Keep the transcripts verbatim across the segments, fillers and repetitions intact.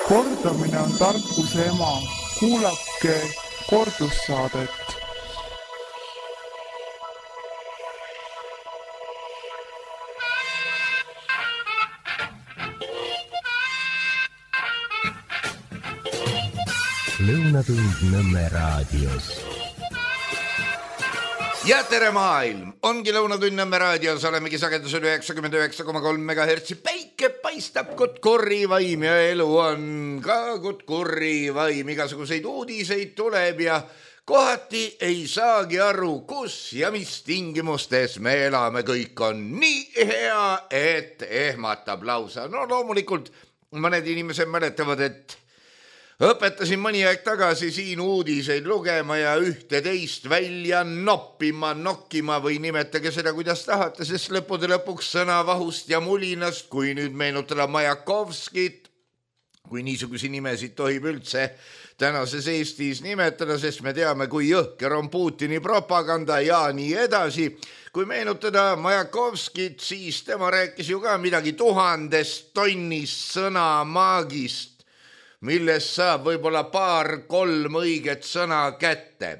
Kordamine on tarkuse ema. Kuulake kordussaadet. Lõunatund Nõmme raadios. Ja tere maailm! Ongi Lõunatund Nõmme raadios, olemegi sagedusel üheksakümmend üheksa koma kolm megahertsi. Päike paistab kot kurrivaim ja elu on ka kot kurrivaim. Igasuguseid uudiseid tuleb ja kohati ei saagi aru, kus ja mis tingimustes me elame. Kõik on nii hea, et ehmatab lausa. No loomulikult mõned inimesed mäletavad, et õpetasin mõni aeg tagasi siin uudiseid lugema ja ühte teist välja noppima, nokkima või nimetage seda, kuidas tahate, sest lõppude lõpuks sõnavahust ja mulinast, kui nüüd meenutada Majakovskit, kui niisugusi nimesid tohib üldse tänases Eestis nimetada, sest me teame, kui jõhker on Putini propaganda ja nii edasi. Kui meenutada Majakovskit, siis tema rääkis ju ka midagi tuhandest tonnist sõnamaagist, millest saab võib-olla paar-kolm õiget sõna kätte.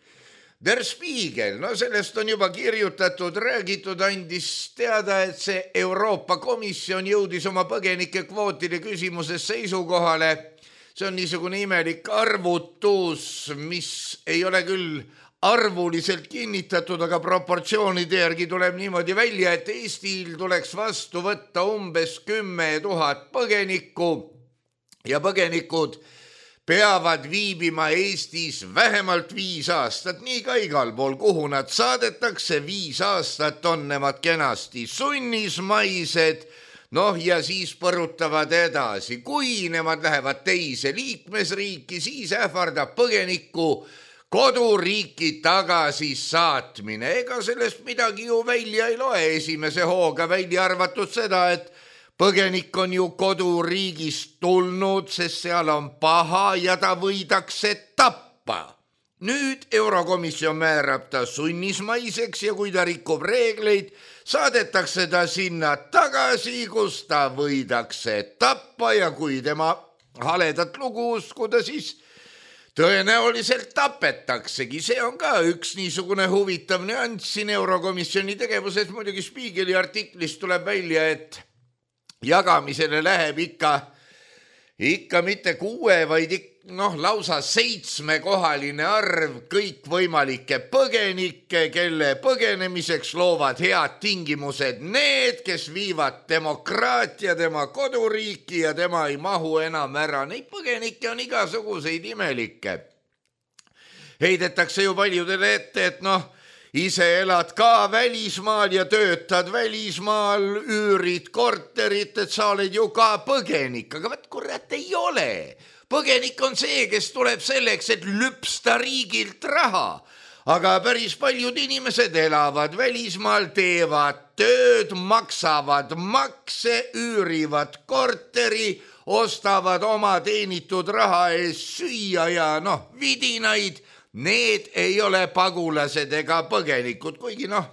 Der Spiegel, no sellest on juba kirjutatud, räägitud, andis teada, et see Euroopa Komisjon jõudis oma põgenike kvootide küsimuses seisukohale. See on niisugune imelik arvutus, mis ei ole küll arvuliselt kinnitatud, aga proportsioonide järgi tuleb niimoodi välja, et Eestil tuleks vastu võtta umbes kümme tuhat põgenikku. Ja põgenikud peavad viibima Eestis vähemalt viis aastat, nii ka igal pool, kuhu nad saadetakse, viis aastat on nemad kenasti sunnismaised, noh ja siis põrutavad edasi. Kui nemad lähevad teise liikmesriiki, siis ähvardab põgenikku koduriiki tagasi saatmine. Ega sellest midagi ju välja ei loe esimese hooga, välja arvatud seda, et põgenik on ju koduriigist tulnud, sest seal on paha ja ta võidakse tappa. Nüüd Eurokomisjon määrab ta sunnismaiseks ja kui ta rikub reegleid, saadetakse ta sinna tagasi, kus ta võidakse tappa ja kui tema haledat lugu uskuda, siis tõenäoliselt tapetaksegi. See on ka üks niisugune huvitav nüanss siin Eurokomisjoni tegevuses. Muidugi Spiegeli artiklist tuleb välja, et jagamisele läheb ikka, ikka mitte kuue, vaid noh, lausa seitsmekohaline arv kõikvõimalikke põgenikke, kelle põgenemiseks loovad head tingimused need, kes viivad demokraatia tema koduriiki ja tema ei mahu enam ära. Neid põgenikke on igasuguseid imelikke. Heidetakse ju paljudele ette, et noh, ise elad ka välismaal ja töötad välismaal, üürid korterit, et sa oled ju ka põgenik. Aga võt kurat ei ole. Põgenik on see, kes tuleb selleks, et lüpsta riigilt raha. Aga päris paljud inimesed elavad välismaal, teevad tööd, maksavad makse, üürivad korteri, ostavad oma teenitud raha eest süüa ja noh, vidinaid. Need ei ole pagulased ega põgenikud, kuigi noh,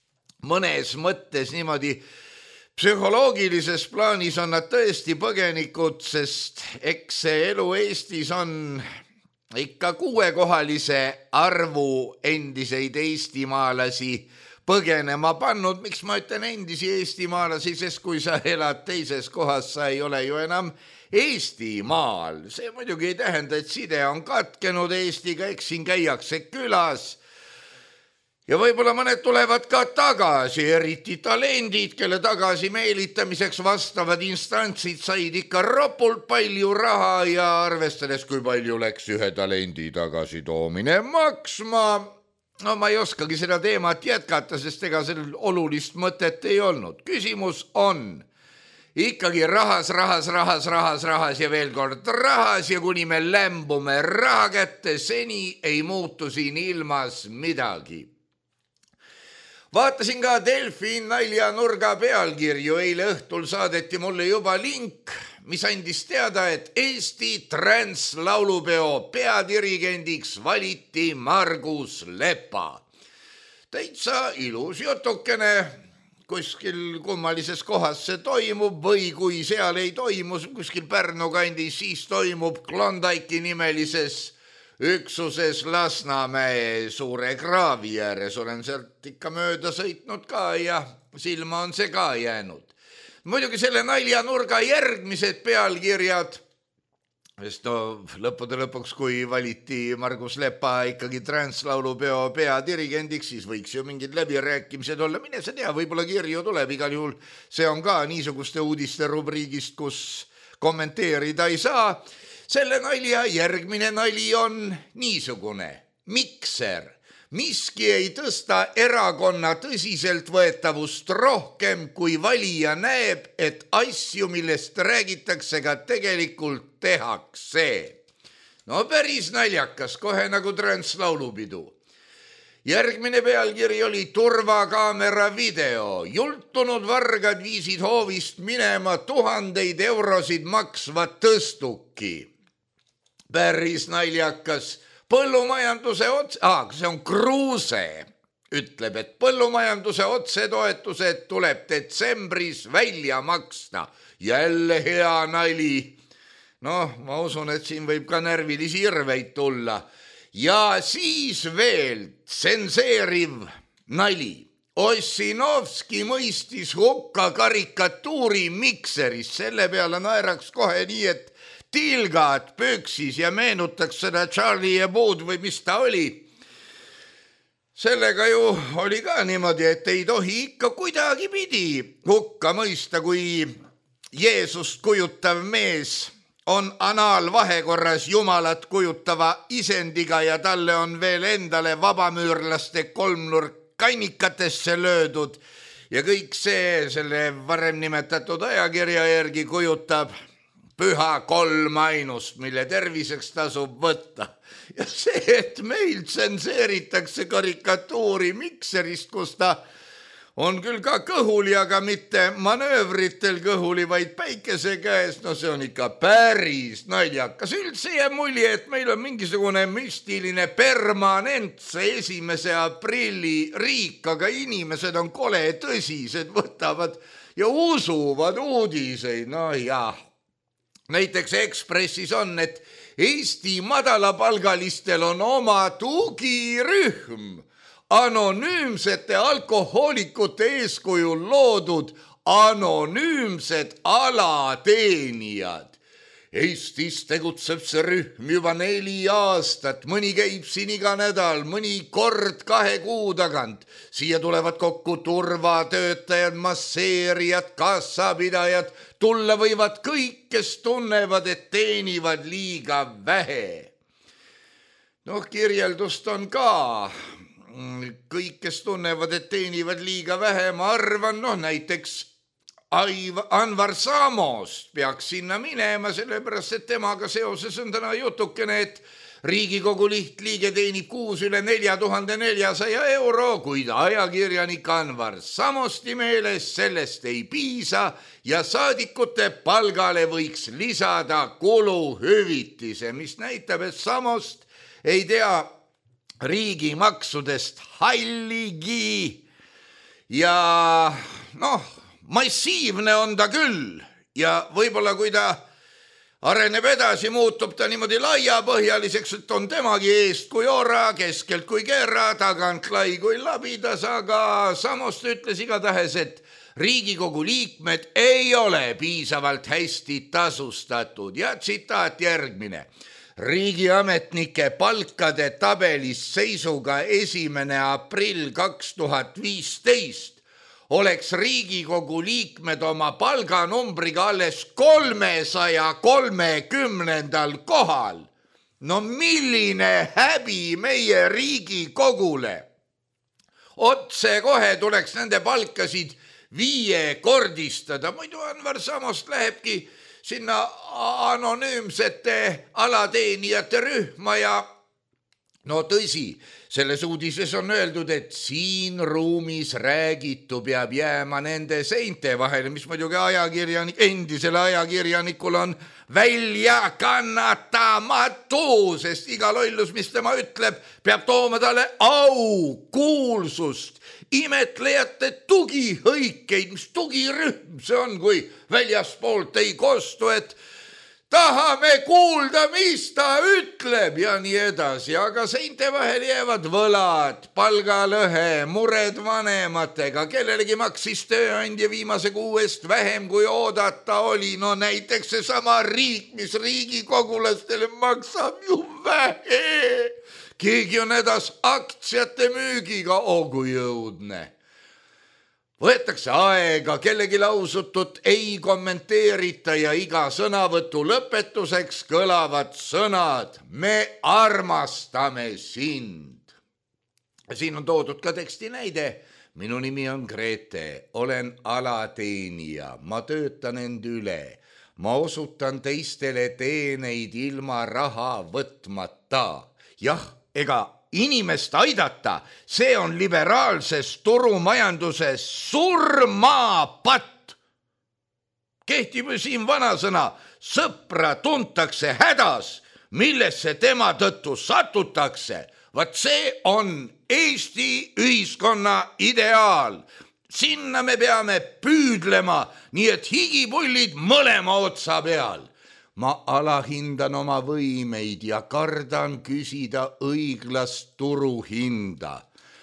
mõnes mõttes niimoodi psühholoogilises plaanis on nad tõesti põgenikud, sest eks see elu Eestis on ikka kuuekohalise arvu endiseid eestimaalasi põgenema pannud. Miks ma ütlen endisi eestimaalasi, sest kui sa elad teises kohas, sa ei ole ju enam Eestimaal. See muidugi ei tähenda, et side on katkenud Eestiga, eks siin käiakse külas. Ja võib-olla mõned tulevad ka tagasi, eriti talendid, kelle tagasi meelitamiseks vastavad instantsid said ikka ropult palju raha ja arvestades, kui palju läks ühe talendi tagasi toomine maksma. No ma ei oskagi seda teemat jätkata, sest ega sellel olulist mõtet ei olnud. Küsimus on ikkagi rahas, rahas, rahas, rahas, rahas ja veel kord rahas ja kuni me lämbume raha kätte, seni ei muutu siin ilmas midagi. Vaatasin ka Delfi naljanurga pealkirju, eile õhtul saadeti mulle juba link, mis andis teada, et Eesti translaulupeo peadirigendiks valiti Margus Lepa. Täitsa ilus jutukene. kuskil kummalises kohas see toimub või kui seal ei toimu kuskil Pärnu kandis, siis toimub Klondike'i nimelises üksuses Lasnamäe suure kraavi ääres. Olen sealt ikka mööda sõitnud ka ja silma on see ka jäänud. Muidugi selle naljanurga järgmised pealkirjad, sest no lõppude lõpuks, kui valiti Margus Lepa ikkagi Translaulupeo peadirigendiks, siis võiks ju mingid läbirääkimised olla. Mine sa tea, võib-olla kirju tuleb, igal juhul see on ka niisuguste uudiste rubriigist, kus kommenteerida ei saa. Selle nalja järgmine nali on niisugune. Mikser. Miski ei tõsta erakonna tõsiselt võetavust rohkem, kui valija näeb, et asju, millest räägitakse, ka tegelikult tehakse. No päris naljakas, kohe nagu Translaulupidu. Järgmine pealkiri oli turvakaamera video. Jultunud vargad viisid hoovist minema tuhandeid eurosid maksva tõstuki. Päris naljakas. Põllumajanduse otse, ah, see on Kruuse, ütleb, et põllumajanduse otsetoetused tuleb detsembris välja maksta. Jälle hea nali. Noh, ma usun, et siin võib ka närvilisi irveid tulla. Ja siis veel tsenseeriv nali. Ossinovski mõistis hukka karikatuuri Mikseris. Selle peale naeraks kohe nii, et tilgad pöksis ja meenutaks seda Charlie Hebdo'd või mis ta oli. Sellega ju oli ka niimoodi, et ei tohi ikka kuidagi pidi hukka mõista, kui Jeesust kujutav mees on anaalvahekorras Jumalat kujutava isendiga ja talle on veel endale vabamüürlaste kolmnurk kannikatesse löödud ja kõik see selle varem nimetatud ajakirja järgi kujutab püha kolm ainust, mille terviseks tasub võtta. Ja see, et meil tsenseeritakse karikatuuri Mikserist, kus ta on küll ka kõhuli, aga mitte manöövritel kõhuli, vaid päikese käes, no see on ikka päris naljakas. Üldse jääb mulje, et meil on mingisugune müstiline permanentse esimese aprilli riik, aga inimesed on kole tõsised, võtavad ja usuvad uudiseid, no jah. Näiteks Ekspressis on, et Eesti madalapalgalistel on oma tugirühm, anonüümsete alkohoolikute eeskujul loodud anonüümsed alateenijad. Eestis tegutseb see rühm juba neli aastat, mõni käib siin iga nädal, mõni kord kahe kuu tagant. Siia tulevad kokku turvatöötajad, masseerijad, kassapidajad, tulla võivad kõik, kes tunnevad, et teenivad liiga vähe. Noh, kirjeldust on ka. Kõik, kes tunnevad, et teenivad liiga vähe, ma arvan, noh näiteks Anvar Samost peaks sinna minema, sellepärast, et temaga seoses on täna jutukene, et Riigikogu lihtliige teenib kuus üle nelja tuhande neljasaja euro, kuid ajakirjanik Anvar Samosti meeles sellest ei piisa ja saadikute palgale võiks lisada kuluhüvitise, mis näitab, et Samost ei tea riigimaksudest halligi ja noh, massiivne on ta küll ja võib-olla kui ta areneb edasi, muutub ta niimoodi laiapõhjaliseks, et on temagi eest kui ora, keskelt kui kerra, tagant lai kui labidas, aga Samost ütles igatahes, et Riigikogu liikmed ei ole piisavalt hästi tasustatud ja tsitaat järgmine. Riigiametnike palkade tabelis seisuga esimene aprill kaks tuhat viisteist oleks Riigikogu liikmed oma palganumbriga alles kolmesaja kolmekümnendal kohal. No milline häbi meie Riigikogule? Otse kohe tuleks nende palkasid viiekordistada. Muidu Anvar Samost lähebki sinna anonüümsete alateenijate rühma ja no tõsi, selles uudises on öeldud, et siin ruumis räägitu peab jääma nende seinte vahele, mis muidugi ajakirjanik, endisele ajakirjanikul on välja kannatamatu, sest iga lollus, mis tema ütleb, peab tooma talle au, kuulsust, imetlejate tugihõikeid, mis tugirühm see on, kui väljaspoolt ei kostu, et tahame kuulda, mis ta ütleb ja nii edasi, aga seinte vahel jäävad võlad, palgalõhe, mured vanematega, kellelegi maksis tööandja viimase kuu eest vähem kui oodata oli, no näiteks see sama riik, mis riigikogulastele maksab ju vähe. Keegi on hädas aktsiate müügiga, oh kui jõudne. Võetakse aega, kellegi lausutut ei kommenteerita ja iga sõnavõtu lõpetuseks kõlavad sõnad. Me armastame sind. Siin on toodud ka teksti näide. Minu nimi on Grete, olen alateenija, ma töötan end üle. Ma osutan teistele teeneid ilma raha võtmata. Jah, ega inimest aidata, see on liberaalses turumajanduses surmapatt. Kehtib siin vanasõna, sõpra tuntakse hädas, millesse tema tõttu satutakse. Vaat see on Eesti ühiskonna ideaal. Sinna me peame püüdlema, nii et higipullid mõlema otsa peal. Ma alahindan oma võimeid ja kardan küsida õiglast turuhinda.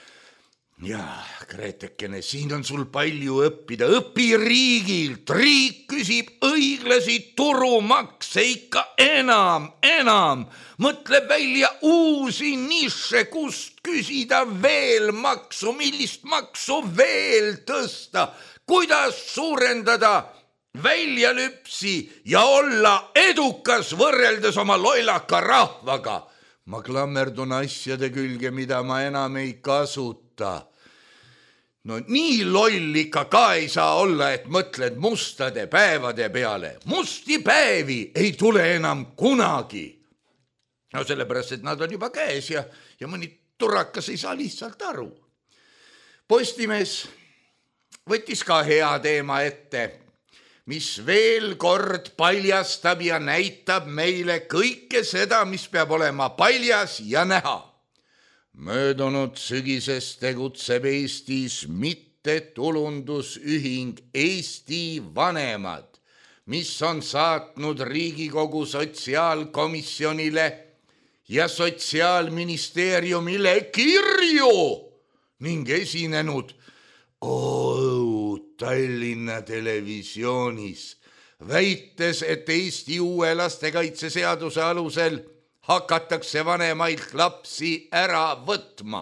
Jaa, Gretekene, siin on sul palju õppida. Õpi riigilt. Riik küsib õiglasi turumakse ikka enam, enam. Mõtleb välja uusi niše, kust küsida veel maksu, millist maksu veel tõsta, kuidas suurendada väljalüpsi ja olla edukas võrreldes oma loilaka rahvaga. Ma klammerdun asjade külge, mida ma enam ei kasuta. No nii loll ikka ka ei saa olla, et mõtled mustade päevade peale. Musti päevi ei tule enam kunagi. No sellepärast, et nad on juba käes ja, ja mõni turakas ei saa lihtsalt aru. Postimees võttis ka hea teema ette, mis veel kord paljastab ja näitab meile kõike seda, mis peab olema paljas ja näha. Möödunud sügises tegutseb Eestis mittetulundusühing Eesti Vanemad, mis on saatnud Riigikogu sotsiaalkomisjonile ja sotsiaalministeeriumile kirju ning esinenud oh, Tallinna televisioonis, väites, et Eesti uue lastekaitseseaduse alusel hakatakse vanemailt lapsi ära võtma.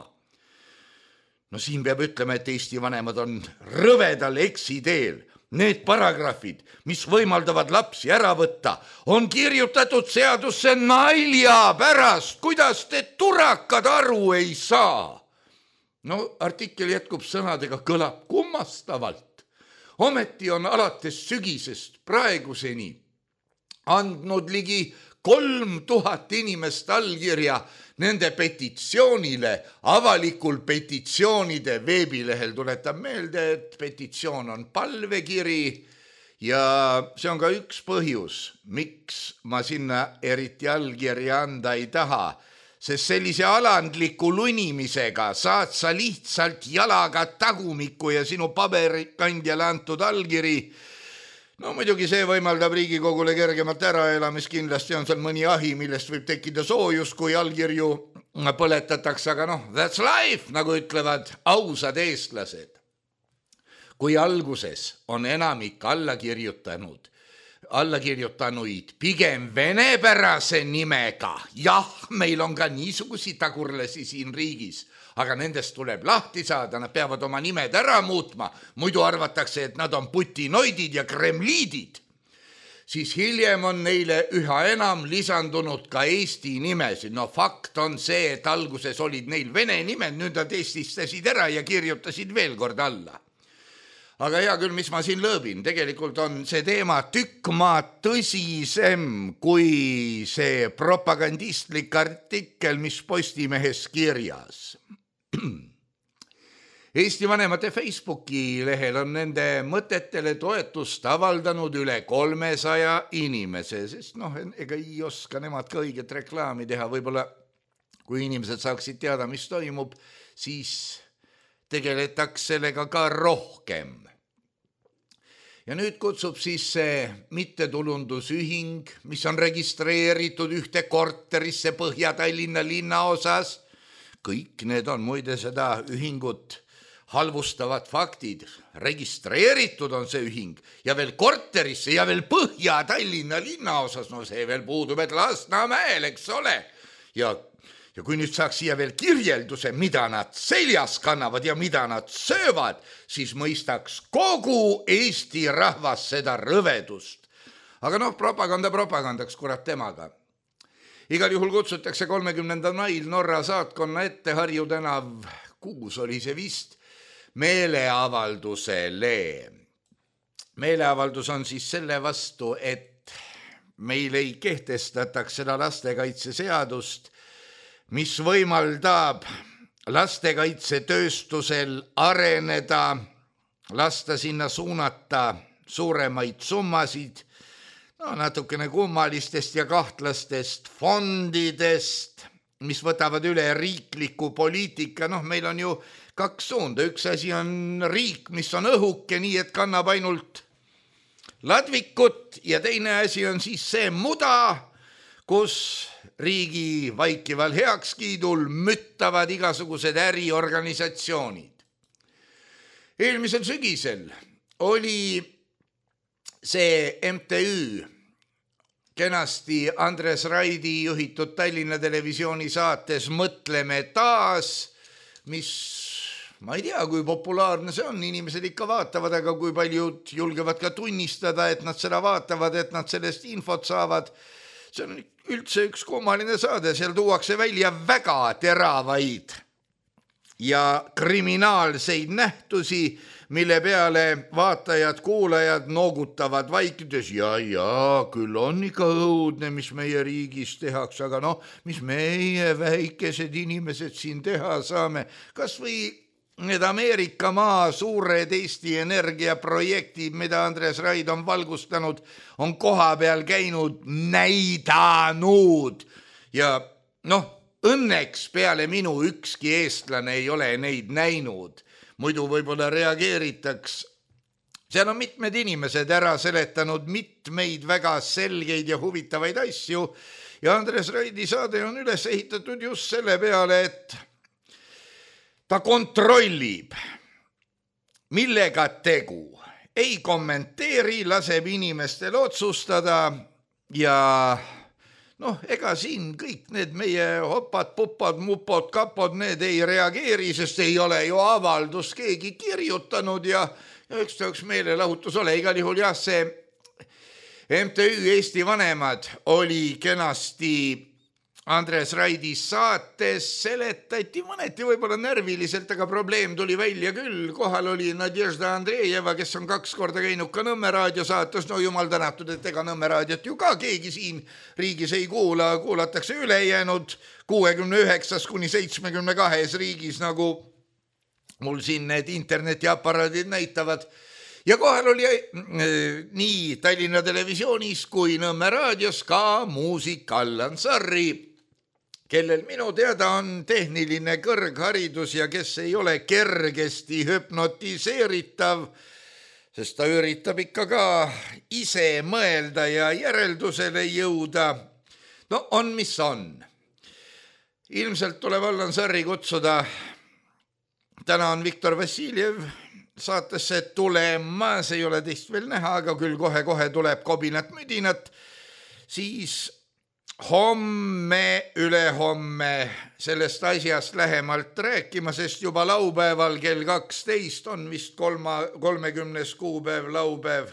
No siin peab ütlema, et Eesti vanemad on rõvedal eksiteel. Need paragrahvid, mis võimaldavad lapsi ära võtta, on kirjutatud seadusse nalja pärast, kuidas te turakad aru ei saa. No artikkel jätkub sõnadega, kõlab kummastavalt. Ometi on alates sügisest praeguseni andnud ligi kolm tuhat inimest allkirja nende petitsioonile avalikul petitsioonide veebilehel. Tuletab meelde, et petitsioon on palvekiri ja see on ka üks põhjus, miks ma sinna eriti allkirja anda ei taha. Sest sellise alandliku lunimisega saad sa lihtsalt jalaga tagumikku ja sinu paberikandjale antud allkiri. No muidugi see võimaldab Riigikogule kergemat äraelamist, kindlasti on seal mõni ahi, millest võib tekkida soojus, kui allkirju põletatakse, aga noh, that's life, nagu ütlevad ausad eestlased. Kui alguses on enamik alla kirjutanud, allakirjutanuid pigem venepärase nimega. Jah, meil on ka niisugusi tagurlasi siin riigis, aga nendest tuleb lahti saada, nad peavad oma nimed ära muutma, muidu arvatakse, et nad on putinoidid ja kremliidid. Siis hiljem on neile üha enam lisandunud ka Eesti nimesid. No fakt on see, et alguses olid neil vene nimed, nüüd nad eestistasid ära ja kirjutasid veel kord alla. aga hea küll, mis ma siin lõõbin, tegelikult on see teema tükk maad tõsisem kui see propagandistlik artikkel, mis Postimehes kirjas. Eesti vanemate Facebooki lehel on nende mõtetele toetust avaldanud üle kolmesaja inimese, sest noh, ega ei oska nemad ka õiget reklaami teha, võib-olla kui inimesed saaksid teada, mis toimub, siis tegeletaks sellega ka rohkem. Ja nüüd kutsub siis see mittetulundusühing, mis on registreeritud ühte korterisse Põhja-Tallinna linnaosas. Kõik need on muide seda ühingut halvustavad faktid. Registreeritud on see ühing ja veel korterisse ja veel Põhja-Tallinna linnaosas. No see veel puudub, et Lasnamäel, eks ole. Ja, ja kui nüüd saaks siia veel kirjelduse, mida nad seljas kannavad ja mida nad söövad, siis mõistaks kogu Eesti rahvas seda rõvedust. Aga noh, propaganda propagandaks, kurat temaga. Igal juhul kutsutakse kolmekümnendal mail Norra saatkonna ette Harju tänav, kuus oli see vist, meeleavaldusele. Meeleavaldus on siis selle vastu, et meil ei kehtestataks seda lastekaitseseadust, mis võimaldab lastekaitsetööstusel areneda, lasta sinna suunata suuremaid summasid, no natukene kummalistest ja kahtlastest fondidest, mis võtavad üle riikliku poliitika. Noh, meil on ju kaks suunda. Üks asi on riik, mis on õhuke, nii et kannab ainult ladvikut, ja teine asi on siis see muda, kus riigi vaikival heakskiidul müttavad igasugused äriorganisatsioonid. Eelmisel sügisel oli see M T Ü kenasti Andres Raidi juhitud Tallinna Televisiooni saates Mõtleme taas, mis ma ei tea, kui populaarne see on, inimesed ikka vaatavad, aga kui paljud julgevad ka tunnistada, et nad seda vaatavad, et nad sellest infot saavad. See on üldse üks kummaline saade, seal tuuakse välja väga teravaid ja kriminaalseid nähtusi, mille peale vaatajad, kuulajad noogutavad vaikides. Ja, ja, küll on ikka õudne, mis meie riigis tehakse, aga noh, mis meie väikesed inimesed siin teha saame. Kas või need Ameerika maa suured Eesti Energia projektid, mida Andres Raid on valgustanud, on koha peal käinud, näidanud. Ja noh, õnneks peale minu ükski eestlane ei ole neid näinud. Muidu võib-olla reageeritaks. Seal on mitmed inimesed ära seletanud mitmeid väga selgeid ja huvitavaid asju. Ja Andres Raidi saade on üles ehitatud just selle peale, et ta kontrollib, millega tegu. Ei kommenteeri, laseb inimestel otsustada ja noh, ega siin kõik need meie hopad, pupad, mupod, kapod, need ei reageeri, sest ei ole ju avaldus keegi kirjutanud ja, ja üks ta üks meelelahutus ole. Igal juhul jah, see M T Ü Eesti vanemad oli kenasti Andres Raidi saates, seletati mõneti võib-olla närviliselt, aga probleem tuli välja küll. Kohal oli Nadježda Andreeva, kes on kaks korda käinud ka Nõmme raadio saates. No jumal tänatud, et ega Nõmme raadiot ju ka keegi siin riigis ei kuula, kuulatakse ülejäänud kuuekümne üheksast kuni seitsmekümne kahes riigis, nagu mul siin need internetiaparaadid näitavad. Ja kohal oli nii Tallinna Televisioonis kui Nõmme raadios ka muusik Allan Sarri, kellel minu teada on tehniline kõrgharidus ja kes ei ole kergesti hüpnotiseeritav, sest ta üritab ikka ka ise mõelda ja järeldusele jõuda. No on, mis on. Ilmselt tuleb Allan Sarri kutsuda. Täna on Viktor Vassiljev saatesse tulemas, ei ole teist veel näha, aga küll kohe-kohe tuleb kobinat müdinat. Siis homme, ülehomme sellest asjast lähemalt rääkima, sest juba laupäeval kell kaksteist on vist kolma, kolmekümnes kuupäev laupäev.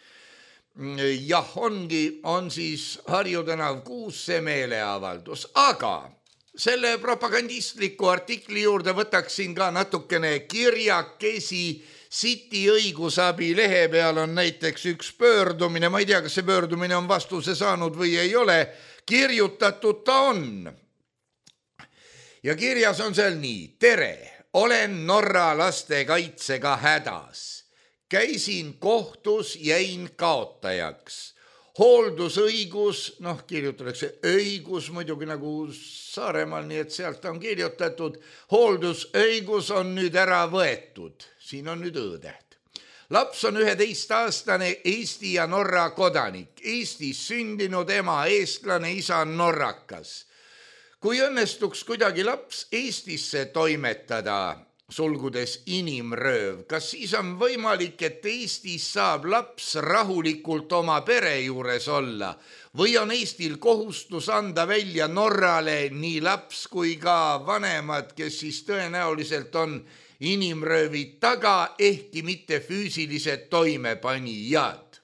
Jah, ongi, on siis Harju tänav kuus see meeleavaldus, aga selle propagandistliku artikli juurde võtaksin ka natukene kirjakesi City õigusabi lehe peal on näiteks üks pöördumine, ma ei tea, kas see pöördumine on vastuse saanud või ei ole, kirjutatud ta on. Ja kirjas on seal nii: tere, olen Norra lastekaitsega hädas. Käisin kohtus, jäin kaotajaks. Hooldusõigus, noh kirjutatakse õigus muidugi nagu Saaremaal, nii et sealt on kirjutatud. Hooldusõigus on nüüd ära võetud. Siin on nüüd õõdeht. Laps on üheteistaastane Eesti ja Norra kodanik. Eestis sündinud ema eestlane, isa norrakas. Kui õnnestuks kuidagi laps Eestisse toimetada, sulgudes inimrööv, kas siis on võimalik, et Eestis saab laps rahulikult oma pere juures olla või on Eestil kohustus anda välja Norrale nii laps kui ka vanemad, kes siis tõenäoliselt on inimröövid taga, ehkki mitte füüsilised toimepanijad?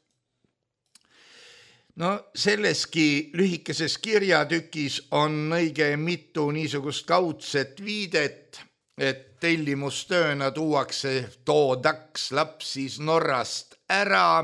No selleski lühikeses kirjatükis on õige mitu niisugust kaudset viidet, et tellimustööna tuuakse, toodaks laps siis Norrast ära.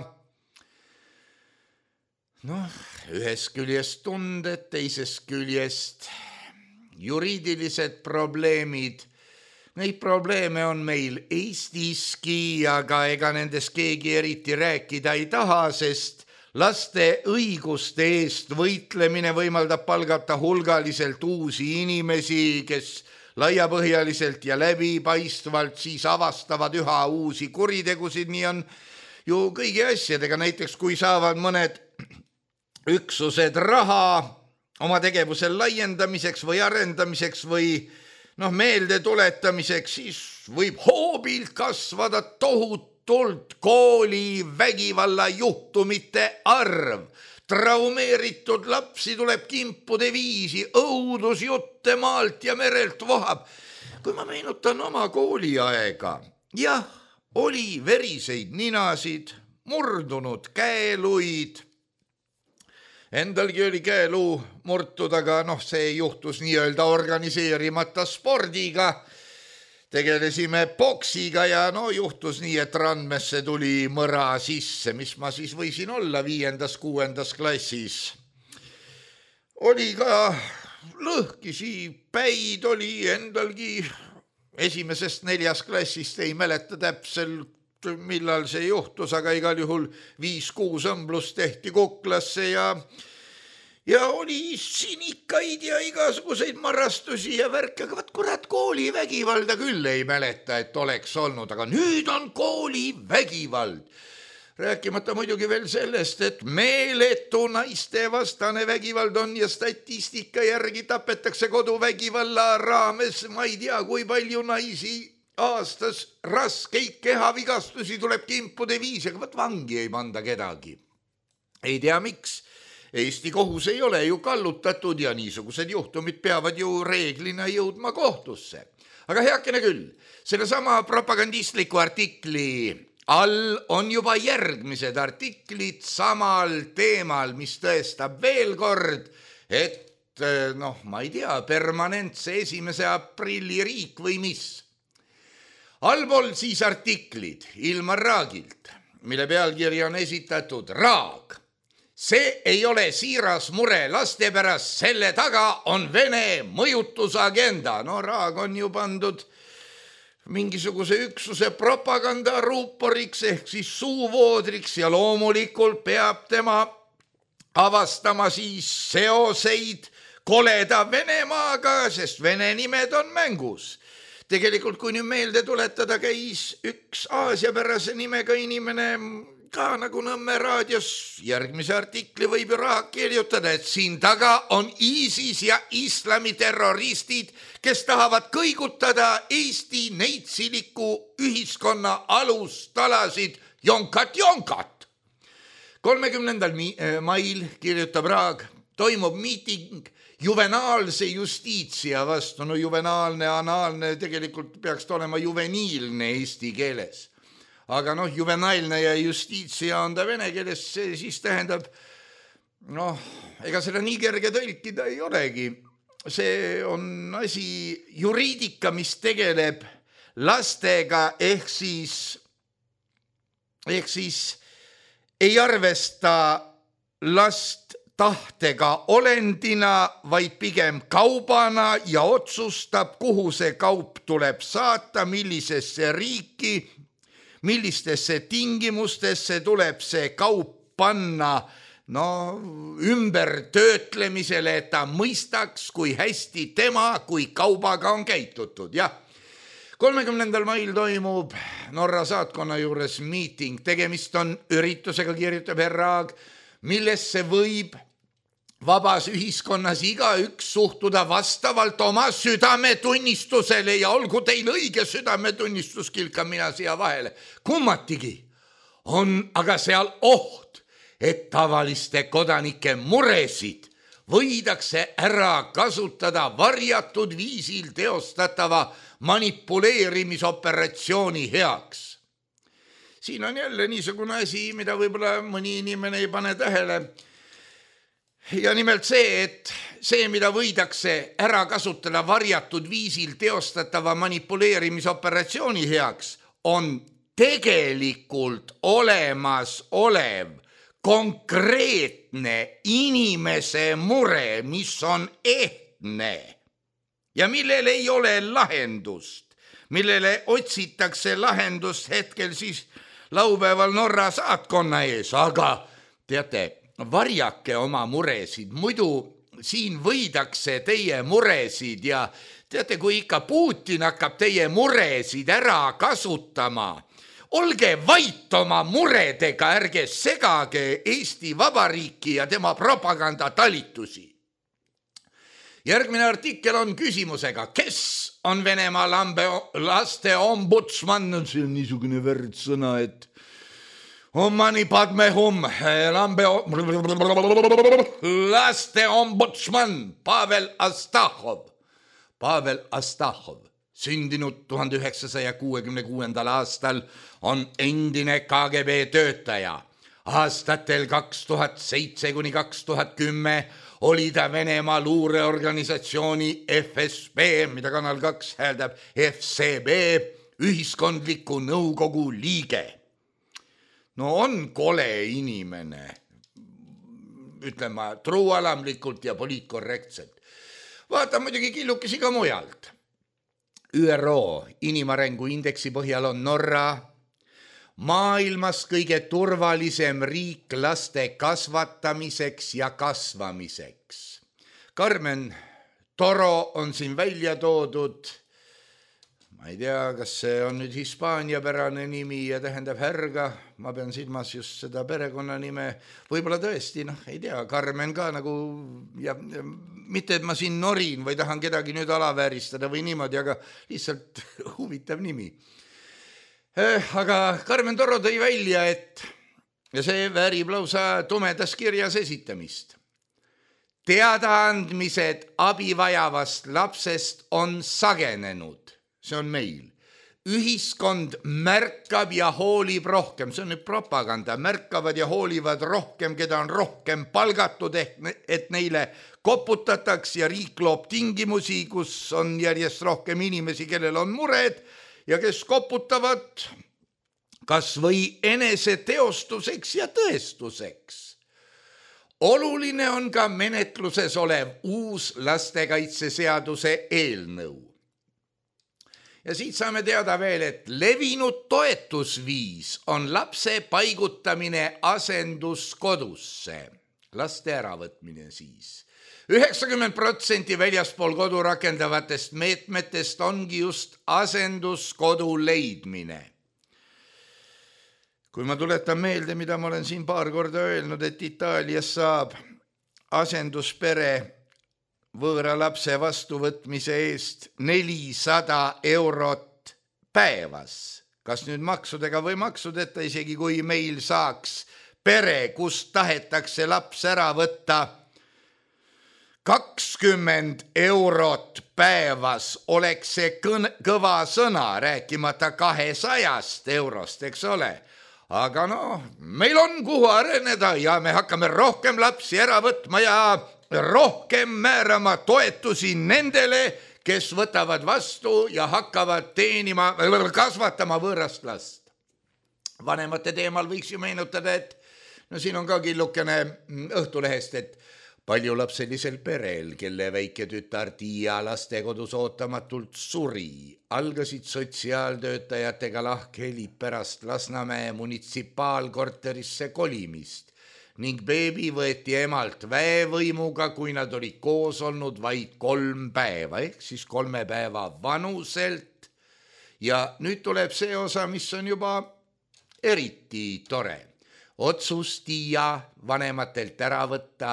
Noh, ühest küljest tunded, teisest küljest juriidilised probleemid. Neid probleeme on meil Eestiski, aga ega nendest keegi eriti rääkida ei taha, sest laste õiguste eest võitlemine võimaldab palgata hulgaliselt uusi inimesi, kes laiapõhjaliselt ja läbipaistvalt siis avastavad üha uusi kuritegusid. Nii on ju kõigi asjadega, näiteks kui saavad mõned üksused raha oma tegevuse laiendamiseks või arendamiseks või noh, meelde tuletamiseks, siis võib hoobilt kasvada tohutult kooli vägivalla juhtumite arv. Traumeeritud lapsi tuleb kimpude viisi, õudusjutte maalt ja merelt vohab. Kui ma meenutan oma kooliaega, jah, oli veriseid ninasid, murdunud käeluid. Endalgi oli käeluu murtud, aga noh, see juhtus nii-öelda organiseerimata spordiga. Tegelesime boksiga ja no juhtus nii, et randmesse tuli mõra sisse, mis ma siis võisin olla viiendas, kuuendas klassis. Oli ka lõhkisi päid, oli endalgi esimesest neljas klassist, ei mäleta täpselt, millal see juhtus, aga igal juhul viis-kuus õmblust tehti kuklasse ja Ja oli sinikaid ja igasuguseid marrastusi ja värk, aga vaat kurat kooli vägivalda küll ei mäleta, et oleks olnud, aga nüüd on kooli vägivald. Rääkimata muidugi veel sellest, et meeletu naiste vastane vägivald on ja statistika järgi tapetakse koduvägivalla raames, ma ei tea, kui palju naisi aastas raskeid kehavigastusi tuleb kimpude viis, aga vaat vangi ei panda kedagi. Ei tea miks. Eesti kohus ei ole ju kallutatud ja niisugused juhtumid peavad ju reeglina jõudma kohtusse. Aga heakene küll, selle sama propagandistliku artikli all on juba järgmised artiklid samal teemal, mis tõestab veel kord, et noh, ma ei tea, permanentse esimese aprilli riik või mis. Allpool siis artiklid Ilmar Raagilt, mille pealkiri on esitatud Raag. See ei ole siiras mure laste pärast, selle taga on Vene mõjutusagenda. No Raag on ju pandud mingisuguse üksuse propaganda ruuporiks ehk siis suuvoodriks ja loomulikult peab tema avastama siis seoseid koleda Venemaaga, sest Vene nimed on mängus. Tegelikult kui nüüd meelde tuletada, käis üks aasiapärase nimega inimene ka nagu Nõmme raadios, järgmise artikli võib ju Raag kirjutada, et siin taga on ISIS ja islami terroristid, kes tahavad kõigutada Eesti neitsiliku ühiskonna alustalasid jonkat-jonkat. kolmekümnendal mail kirjutab Raag, toimub miiting juvenaalse justiitsia vastu. No juvenaalne, anaalne tegelikult peaks olema juveniilne eesti keeles. Aga noh, juvenaalne ja justiitsia on ta vene keeles, see siis tähendab, noh, ega seda nii kerge tõlkida ei olegi. See on asi juriidika, mis tegeleb lastega ehk siis ehk siis ei arvesta last tahtega olendina, vaid pigem kaubana ja otsustab, kuhu see kaup tuleb saata, millisesse riiki, millistesse tingimustesse tuleb see kaup panna no, ümber töötlemisele, et ta mõistaks, kui hästi tema kui kaubaga on käitutud. Jah, kolmekümnendal mail toimub Norra saatkonna juures miiting. Tegemist on üritusega, kirjutab Herraag, millesse võib vabas ühiskonnas igaüks suhtuda vastavalt oma südametunnistusele ja olgu teil õige südametunnistus, kilkan mina siia vahele. Kummatigi on aga seal oht, et tavaliste kodanike muresid võidakse ära kasutada varjatud viisil teostatava manipuleerimisoperatsiooni heaks. Siin on jälle niisugune asi, mida võib-olla mõni inimene ei pane tähele. Ja nimelt see, et see, mida võidakse ära kasutada varjatud viisil teostatava manipuleerimisoperatsiooni heaks, on tegelikult olemas olev konkreetne inimese mure, mis on ehtne ja millel ei ole lahendust, millele otsitakse lahendust hetkel siis laupäeval Norra saatkonna ees, aga teate, varjake oma muresid, muidu siin võidakse teie muresid ja teate, kui ikka Putin hakkab teie muresid ära kasutama, olge vait oma muredega, ärge segage Eesti Vabariiki ja tema propagandatalitusi. Järgmine artikkel on küsimusega, kes on Venemaa lambe, laste ombudsman, see on niisugune verd sõna, et Omani padme hum, lambe, laste ombudsman Pavel Astahov. Pavel Astahov, sündinud tuhande üheksasaja kuuekümne kuuendal aastal, on endine K G B töötaja. Aastatel kaks tuhat seitse kuni kaks tuhat kümme oli ta Venemaa luureorganisatsiooni F S B, mida Kanal kaks hääldab F C B, ühiskondliku nõukogu liige. No on kole inimene, ütlema truualamlikult ja poliitkorrektselt. Vaata muidugi killukesi ka mujalt. Ü R O inimarengu indeksi põhjal on Norra maailmas kõige turvalisem riik laste kasvatamiseks ja kasvamiseks. Carmen Toro on siin välja toodud. Ma ei tea, kas see on nüüd Hispaania pärane nimi ja tähendab härga. Ma pean silmas just seda perekonna nime. Võib-olla tõesti, noh, ei tea, Carmen ka nagu, ja mitte et ma siin norin või tahan kedagi nüüd alavääristada või niimoodi, aga lihtsalt huvitav nimi. Aga Carmen Toro tõi välja, et ja see väärib lausa tumedas kirjas esitamist. Teadaandmised abivajavast lapsest on sagenenud. See on meil. Ühiskond märkab ja hoolib rohkem. See on nüüd propaganda. Märkavad ja hoolivad rohkem, keda on rohkem palgatud, et neile koputataks ja riik loob tingimusi, kus on järjest rohkem inimesi, kellel on mured ja kes koputavad kas või enese teostuseks ja tõestuseks. Oluline on ka menetluses olev uus lastekaitseseaduse eelnõu. Ja siit saame teada veel, et levinud toetusviis on lapse paigutamine asenduskodusse, laste äravõtmine siis. üheksakümmend protsenti väljaspool kodu rakendavatest meetmetest ongi just asenduskodu leidmine. Kui ma tuletan meelde, mida ma olen siin paar korda öelnud, et Itaalias saab asenduspere võõra lapse vastuvõtmise eest nelisada eurot päevas. Kas nüüd maksudega või maksudeta, isegi kui meil saaks pere, kust tahetakse laps ära võtta kakskümmend eurot päevas, oleks see kõva sõna, rääkimata kahesajast eurost, eks ole. Aga no, meil on kuhu areneda ja me hakkame rohkem lapsi ära võtma ja rohkem määrama toetusi nendele, kes võtavad vastu ja hakkavad teenima, kasvatama võõrast last. vanemate teemal võiks ju meenutada, et no siin on ka killukene Õhtulehest, et paljulapselisel perel, kelle väike tütar Tiia lastekodus ootamatult suri, algasid sotsiaaltöötajatega lahkheli pärast Lasnamäe munitsipaalkorterisse kolimist ning beebi võeti emalt väevõimuga, kui nad olid koos olnud vaid kolm päeva, ehk siis kolme päeva vanuselt. Ja nüüd tuleb see osa, mis on juba eriti tore. Otsus Tiia vanematelt ära võtta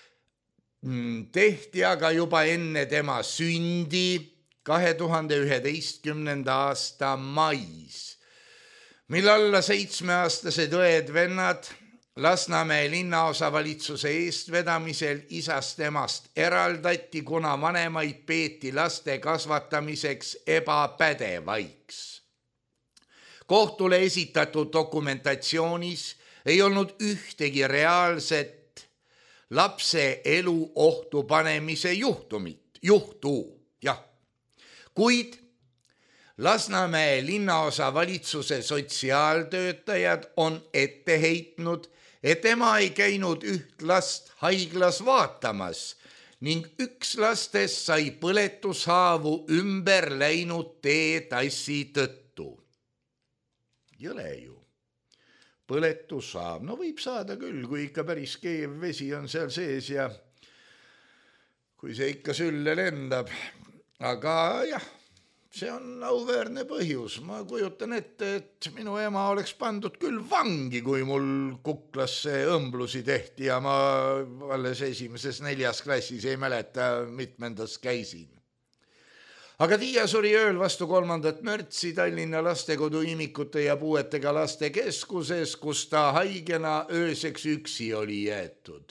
tehti aga juba enne tema sündi kahe tuhande üheteistkümnenda aasta mais, mil alla seitsmeaastased õed-vennad Lasnamäe linnaosavalitsuse eestvedamisel isast emast eraldati, kuna vanemaid peeti laste kasvatamiseks ebapädevaiks. Kohtule esitatud dokumentatsioonis ei olnud ühtegi reaalset lapse elu ohtu panemise juhtumit, juhtu, jah. Kuid Lasnamäe linnaosa valitsuse sotsiaaltöötajad on ette heitnud, et ema ei käinud üht last haiglas vaatamas ning üks lastest sai põletushaavu ümber läinud teetassi tõttu. Jõle ju. Põletushaav, no võib saada küll, kui ikka päris keev vesi on seal sees ja kui see ikka sülle lendab. Aga jah, see on auväärne põhjus. Ma kujutan ette, et minu ema oleks pandud küll vangi, kui mul kuklasse õmblusi tehti ja ma alles esimeses neljas klassis ei mäleta, mitmendas käisin. Aga Tiia suri ööl vastu kolmandat märtsi Tallinna lastekodu imikute ja puuetega laste keskuses, kus ta haigena ööseks üksi oli jäetud.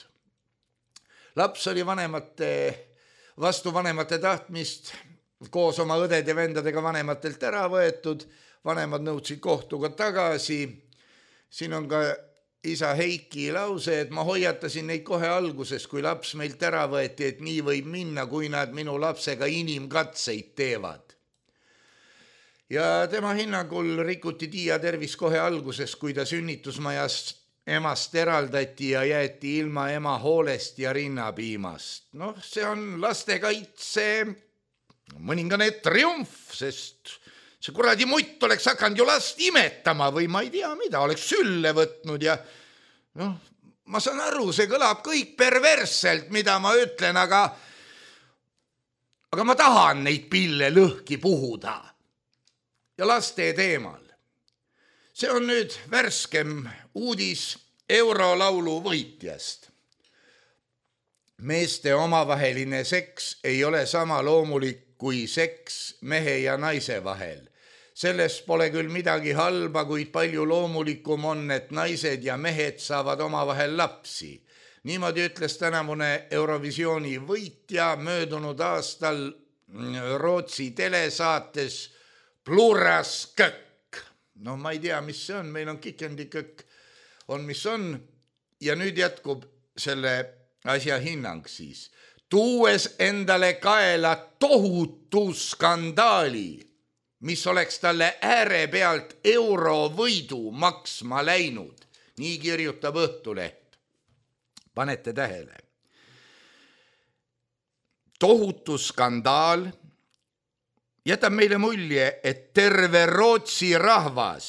Laps oli vanemate, vastu vanemate tahtmist koos oma õdede vendadega vanematelt ära võetud, vanemad nõudsid kohtuga tagasi. Siin on ka isa Heiki lause, et ma hoiatasin neid kohe alguses, kui laps meilt ära võeti, et nii võib minna, kui nad minu lapsega inimkatseid teevad. Ja tema hinnangul rikuti Tiia tervis kohe alguses, kui ta sünnitusmajas emast eraldati ja jäeti ilma ema hoolest ja rinnapiimast. Noh, see on lastekaitse mõningane triumf, sest see kuradi mutt oleks hakanud ju last imetama või ma ei tea mida, oleks sülle võtnud ja noh, ma saan aru, see kõlab kõik perversselt, mida ma ütlen, aga aga ma tahan neid pille lõhki puhuda. Ja laste teemal. See on nüüd värskem uudis eurolaulu võitjast. Meeste omavaheline seks ei ole sama loomulik kui seks mehe ja naise vahel. Sellest pole küll midagi halba, kuid palju loomulikum on, et naised ja mehed saavad omavahel lapsi. Niimoodi ütles tänavune Eurovisiooni võitja möödunud aastal Rootsi telesaates Pluras Kökk. No ma ei tea, mis see on, meil on Kikendi-Kökk, on mis on. Ja nüüd jätkub selle asja hinnang siis. Tuues endale kaela tohutu skandaali, mis oleks talle ääre pealt eurovõidu maksma läinud. Nii kirjutab Õhtuleht. Panete tähele. Tohutu skandaal jätab meile mulje, et terve Rootsi rahvas,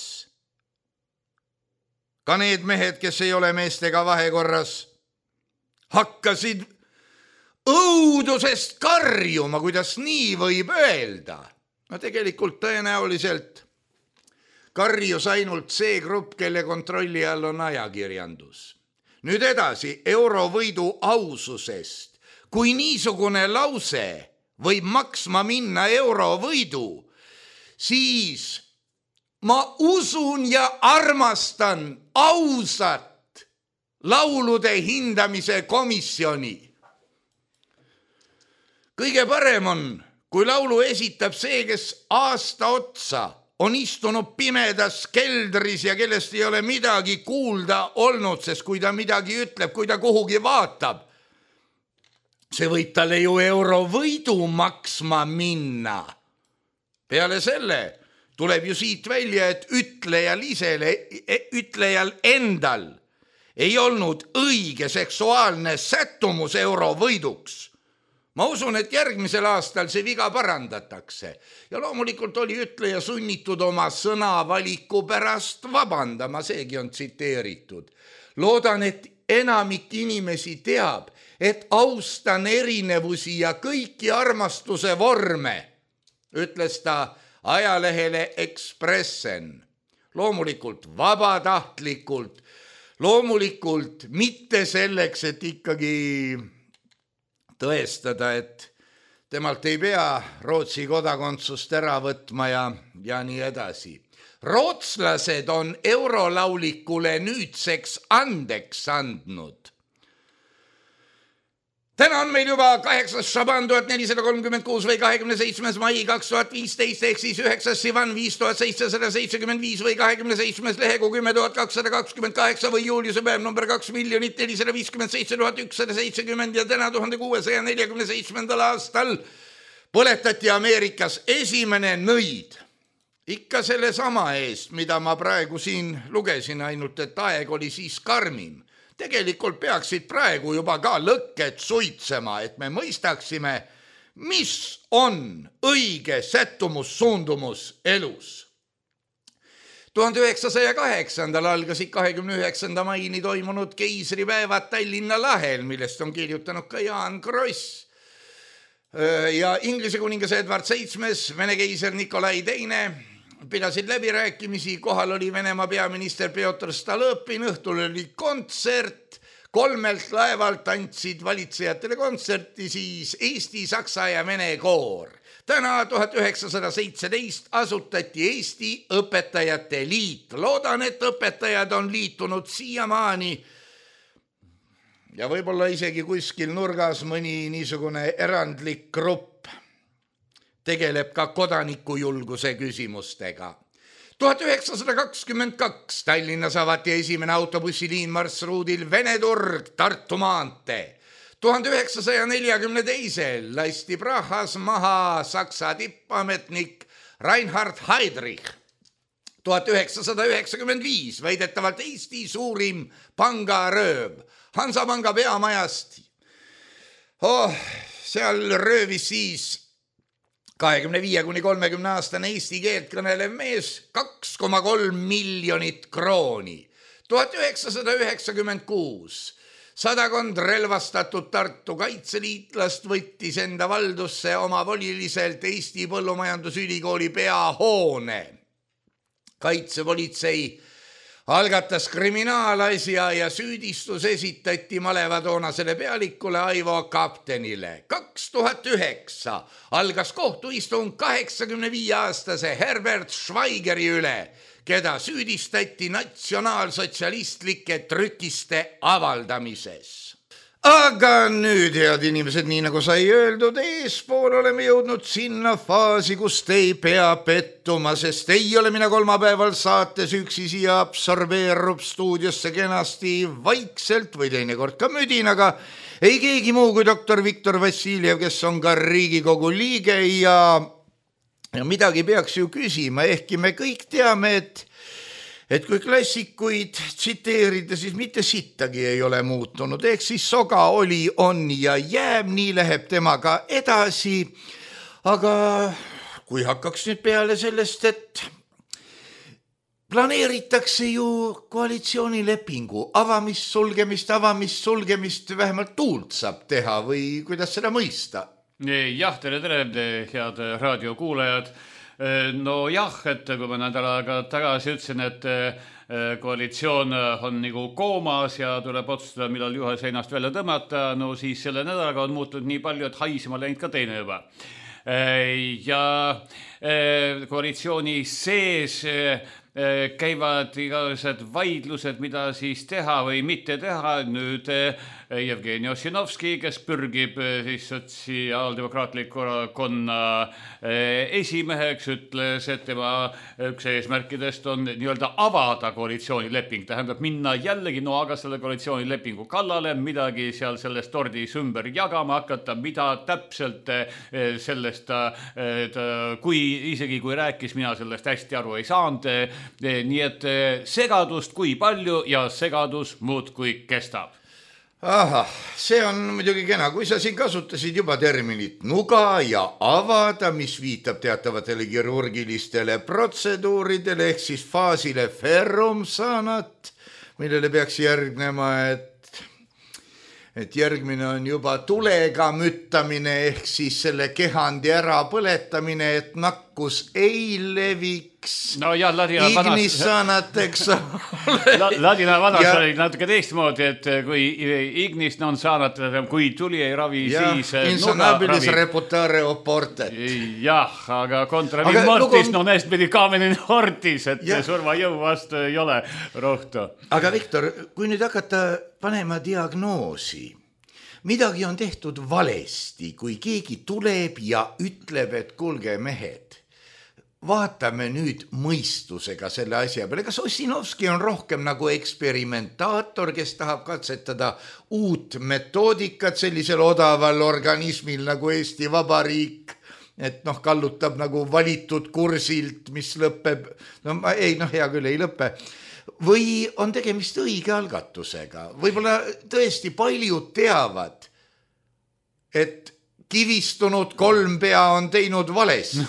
ka need mehed, kes ei ole meestega vahekorras, hakkasid õudusest karjuma, kuidas nii võib öelda. No tegelikult tõenäoliselt karjus ainult see grupp, kelle kontrolli all on ajakirjandus. Nüüd edasi eurovõidu aususest. Kui niisugune lause võib maksma minna eurovõidu, siis ma usun ja armastan ausat laulude hindamise komisjoni. Kõige parem on, kui laulu esitab see, kes aasta otsa on istunud pimedas keldris ja kellest ei ole midagi kuulda olnud, sest kui ta midagi ütleb, kui ta kuhugi vaatab, see võib talle ju eurovõidu maksma minna. Peale selle tuleb ju siit välja, et ütlejal isele, ütlejal endal ei olnud õige seksuaalne sättumus eurovõiduks. Ma usun, et järgmisel aastal see viga parandatakse ja loomulikult oli ütleja sunnitud oma sõnavaliku pärast vabandama, seegi on tsiteeritud. Loodan, et enamik inimesi teab, et austan erinevusi ja kõiki armastuse vorme, ütles ta ajalehele Expressen. Loomulikult vabatahtlikult, loomulikult mitte selleks, et ikkagi tõestada, et temalt ei pea Rootsi kodakondsust ära võtma ja, ja nii edasi. Rootslased on eurolaulikule nüüdseks andeks andnud. Täna on meil juba kaheksas Šaban tuhat nelisada kolmkümmend kuus või kahekümne seitsmes mai kaks tuhat viisteist ehk siis üheksas Sivan viis tuhat seitsesada seitsekümmend viis või kahekümne seitsmes lehekuu kümme tuhat kakssada kakskümmend kaheksa või juuliuse päev number kaks miljonit nelisada viiskümmend seitse tuhat ükssada seitsekümmend ja täna tuhande kuuesaja neljakümne seitsmendal aastal põletati Ameerikas esimene nõid. Ikka selle sama eest, mida ma praegu siin lugesin, ainult et aeg oli siis karmim. Tegelikult peaksid praegu juba ka lõkked suitsema, et me mõistaksime, mis on õige sättumussuundumus elus. tuhande üheksasaja kaheksandal algasid kahekümne üheksanda maini toimunud keisripäevad Tallinna lahel, millest on kirjutanud ka Jaan Kross. Ja Inglise kuningas Edward seitsmes, Vene keiser Nikolai teine pidasid läbirääkimisi, kohal oli Venemaa peaminister Pjotr Stalõpin, õhtul oli kontsert, kolmelt laevalt andsid valitsejatele kontserti siis Eesti, Saksa ja Vene koor. Täna tuhat üheksasada seitseteist asutati Eesti Õpetajate Liit. Loodan, et õpetajad on liitunud siiamaani ja võib-olla isegi kuskil nurgas mõni niisugune erandlik grupp tegeleb ka kodanikujulguse küsimustega. tuhat üheksasada kakskümmend kaks Tallinnas avati esimene autobussiliin marsruudil Vene-Turg, Tartu maantee. tuhande üheksasaja neljakümne teisel lasti Prahas maha Saksa tippametnik Reinhard Heydrich. tuhat üheksasada üheksakümmend viis väidetavalt Eesti suurim pangarööv Hansapanga peamajast. Oh, seal röövis siis kahekümne viie kuni kolmekümne aastane Eesti keelt kõnelev mees kaks koma kolm miljonit krooni. tuhat üheksasada üheksakümmend kuus sadakond relvastatud Tartu kaitseliitlast võttis enda valdusse oma voliliselt Eesti Põllumajandusülikooli peahoone. Kaitsepolitsei algatas kriminaalasja ja süüdistus esitati maleva toonasele pealikule Aivo Kaptenile. kaks tuhat üheksa algas kohtuistung kaheksakümne viie aastase Herbert Schweigeri üle, keda süüdistati natsionaalsotsialistlike trükiste avaldamises. Aga nüüd, head inimesed, nii nagu sai öeldud, eespool oleme jõudnud sinna faasi, kus te ei pea pettuma, sest ei ole mina kolmapäeval saates üksi siia absorbeerub stuudiosse kenasti vaikselt või teinekord ka müdinaga. Ei keegi muu kui doktor Viktor Vassiljev, kes on ka Riigikogu liige ja, ja midagi peaks ju küsima, ehkki me kõik teame, et et kui klassikuid tsiteerida, siis mitte sittagi ei ole muutunud, ehk siis soga oli, on ja jääb, nii läheb temaga edasi. Aga kui hakkaks nüüd peale sellest, et planeeritakse ju koalitsioonilepingu avamist, sulgemist, avamist, sulgemist, vähemalt tuult saab teha või kuidas seda mõista? Jah, tere, tere, head raadiokuulajad. No jah, et kui ma nädal aega tagasi ütlesin, et koalitsioon on nagu koomas ja tuleb otsustada, millal juhe seinast välja tõmmata, no siis selle nädalaga on muutunud nii palju, et haisima läinud ka teine juba. Ja koalitsiooni sees käivad igased vaidlused, mida siis teha või mitte teha. Nüüd Jevgeni Ossinovski, kes pürgib siis sotsiaaldemokraatliku erakonna esimeheks, ütles, et tema üks eesmärkidest on nii-öelda avada koalitsioonileping. Tähendab minna jällegi noaga selle koalitsioonilepingu kallale, midagi seal sellest tordis ümber jagama hakata, mida täpselt sellest, kui isegi kui rääkis, mina sellest hästi aru ei saanud. Nii et segadust kui palju ja segadus muud kui kestab. Ahah, see on muidugi kena, kui sa siin kasutasid juba terminit nuga ja avada, mis viitab teatavatele kirurgilistele protseduuridele ehk siis faasile ferrum sanat, millele peaks järgnema, et, et järgmine on juba tulega müttamine ehk siis selle kehandi ära põletamine, et nakkus ei leviks. No ja ladina vanas... Ignissanat, eks La, ladina vanas ja... oli natuke teistmoodi, et kui ignis non sanat, kui tuli ei ravi, ja, siis insanabilis reputare oportet. Jah, aga kontra aga mortis lugu... non est medicamenin hortis, et ja. Surma jõu vastu ei ole rohtu. Aga Viktor, kui nüüd hakata panema diagnoosi, midagi on tehtud valesti, kui keegi tuleb ja ütleb, et kuulge mehed, vaatame nüüd mõistusega selle asja peale. Kas Ossinovski on rohkem nagu eksperimentaator, kes tahab katsetada uut metoodikat sellisel odaval organismil nagu Eesti Vabariik, et noh, kallutab nagu valitud kursilt, mis lõpeb, no ei, noh, hea küll ei lõpe, või on tegemist õige algatusega? Võib-olla tõesti paljud teavad, et kivistunud kolm pea on teinud valesti.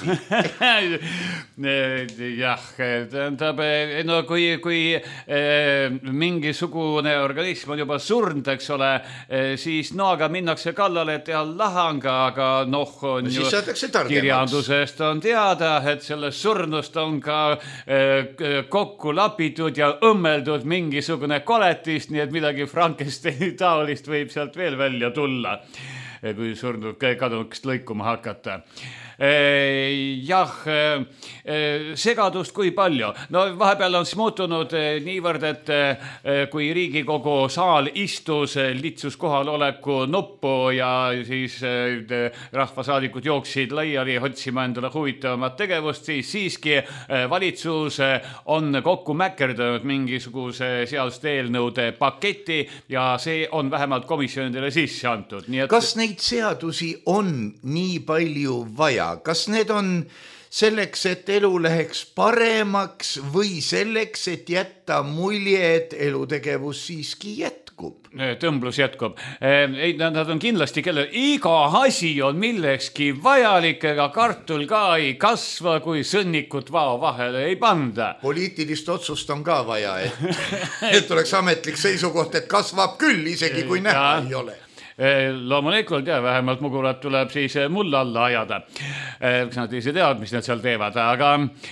Jah, tähendab, no kui, kui eh, mingisugune organism on juba surnud, eks ole, eh, siis noaga minnakse kallale, et teha lahanga, aga noh, on no, ju kirjandusest on teada, et sellest surnust on ka eh, kokku lapitud ja õmmeldud mingisugune koletis, nii et midagi Frankensteini taolist võib sealt veel välja tulla, kui surnud kadunukest lõikuma hakata. Jah, segadust kui palju. No vahepeal on siis muutunud niivõrd, et kui Riigikogu saal istus, litsus kohaloleku nuppu ja siis rahvasaadikud jooksid laiali otsima endale huvitavamat tegevust, siis siiski valitsus on kokku mäkerdanud mingisuguse seaduste eelnõude paketi ja see on vähemalt komisjonidele sisse antud. Nii et... Kas neid seadusi on nii palju vaja? Kas need on selleks, et elu läheks paremaks või selleks, et jätta mulje, et elutegevus siiski jätkub? Tõmblus jätkub. Ei, nad on kindlasti, kelle iga asi on millekski vajalik, ega kartul ka ei kasva, kui sõnnikut vao vahele ei panda. Poliitilist otsust on ka vaja, et, et oleks ametlik seisukoht, et kasvab küll, isegi kui näha ja. Ei ole. Loomulikult ja vähemalt mugulad tuleb siis mulla alla ajada. Kas nad ise teavad, mis nad seal teevad, aga,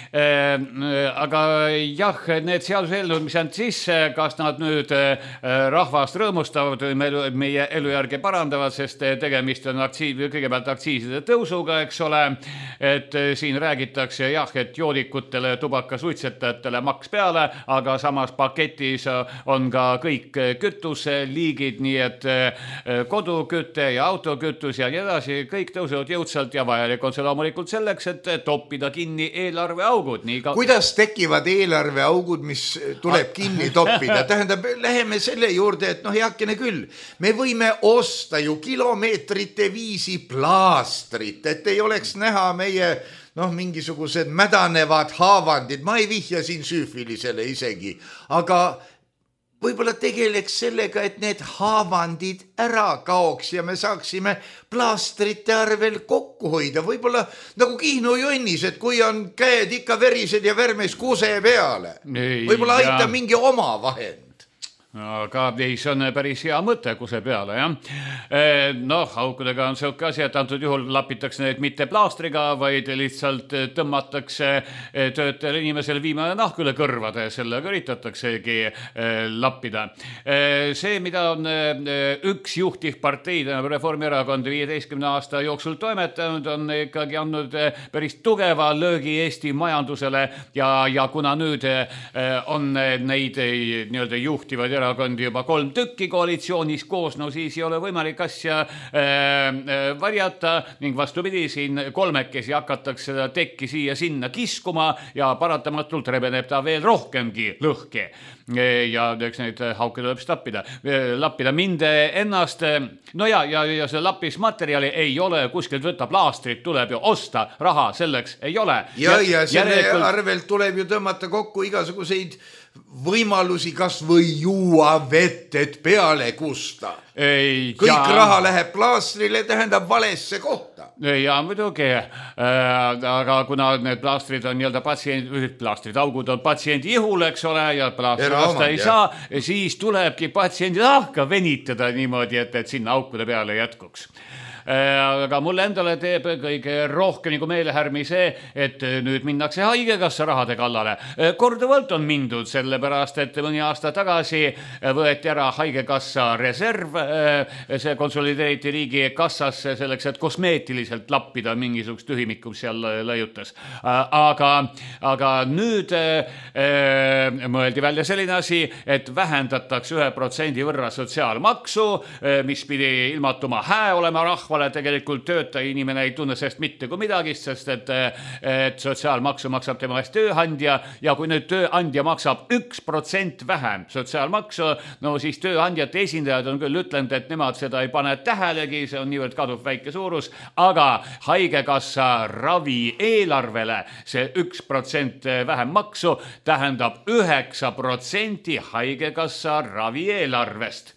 aga jah, need seaduseelnõud, mis on sisse, kas nad nüüd rahvast rõõmustavad või meie elujärge parandavad, sest tegemist on aktsiis, kõigepealt aktsiiside tõusuga, eks ole, et siin räägitakse jah, et joodikutele, tubakasuitsetajatele maks peale, aga samas paketis on ka kõik kütuseliigid, nii et kodukütte ja autokütus ja nii edasi, kõik tõusevad jõudsalt ja vajalik on see loomulikult selleks, et toppida kinni eelarveaugud. Nii ka... Kuidas tekivad eelarveaugud, mis tuleb kinni toppida? Tähendab, läheme selle juurde, et noh, heakene küll, me võime osta ju kilomeetrite viisi plaastrit, et ei oleks näha meie noh, mingisugused mädanevad haavandid, ma ei vihja siin süüfilisele isegi, aga võib-olla tegeleks sellega, et need haavandid ära kaoks ja me saaksime plaastrite arvel kokku hoida. Võib-olla nagu Kihnu jonnis, et kui on käed ikka verised ja vermes kuse peale, võib-olla aita mingi oma vahend. aga ei, see on päris hea mõte kuse peale, jah. Noh, aukudega on selline asi, et antud juhul lapitakse need mitte plaastriga, vaid lihtsalt tõmmatakse töötajal inimesel viimane nahk üle kõrvade, sellega üritataksegi lappida. See, mida on üks juhtiv partei, Reformierakond viieteistkümne aasta jooksul toimetanud, on ikkagi andnud päris tugeva löögi Eesti majandusele ja, ja kuna nüüd on neid nii-öelda juhtivaid erakondi juba kolm tükki koalitsioonis koos, no siis ei ole võimalik asja äh, varjata ning vastupidi, siin kolmekesi hakatakse seda tekki siia sinna kiskuma ja paratamatult rebeneb ta veel rohkemgi lõhki. Ja eks neid hauke tuleb stappida, lappida mind ennast. No ja, ja, ja see lapismaterjali ei ole kuskilt võtta, plaastrit tuleb ju osta, raha selleks ei ole. Ja, ja selle järelikult... arvelt tuleb ju tõmmata kokku igasuguseid võimalusi kas või juua vett, et peale kusta. Ei, kõik ja... raha läheb plaastrile, tähendab valesse kohta. Ja muidugi, äh, aga kuna need plaastrid on nii-öelda patsiendi, plaastrid, augud on patsiendi ihul, eks ole, ja plaastrid vasta ei saa, siis tulebki patsiendi ahka venitada niimoodi, et, et sinna aukude peale jätkuks. Aga mulle endale teeb kõige rohkem nagu meelehärmi see, et nüüd minnakse haigekassa rahade kallale. Korduvalt on mindud sellepärast, et mõni aasta tagasi võeti ära haigekassa reserv, see konsolideeriti riigi kassasse selleks, et kosmeetiliselt lappida mingisugust tühimikum seal lõiutas. Aga, aga nüüd äh, mõeldi välja selline asi, et vähendatakse ühe protsendi võrra sotsiaalmaksu, mis pidi ilmatuma hää olema rahva tegelikult töötaja inimene ei tunne sellest mitte kui midagi, sest et, et sotsiaalmaksu maksab tema eest tööandja ja kui nüüd tööandja maksab üks protsent vähem sotsiaalmaksu, no siis tööandjate esindajad on küll ütlenud, et nemad seda ei pane tähelegi, see on niivõrd kaduv väike suurus, aga haigekassa ravi eelarvele see üks protsent vähem maksu tähendab üheksa protsenti haigekassa ravi eelarvest.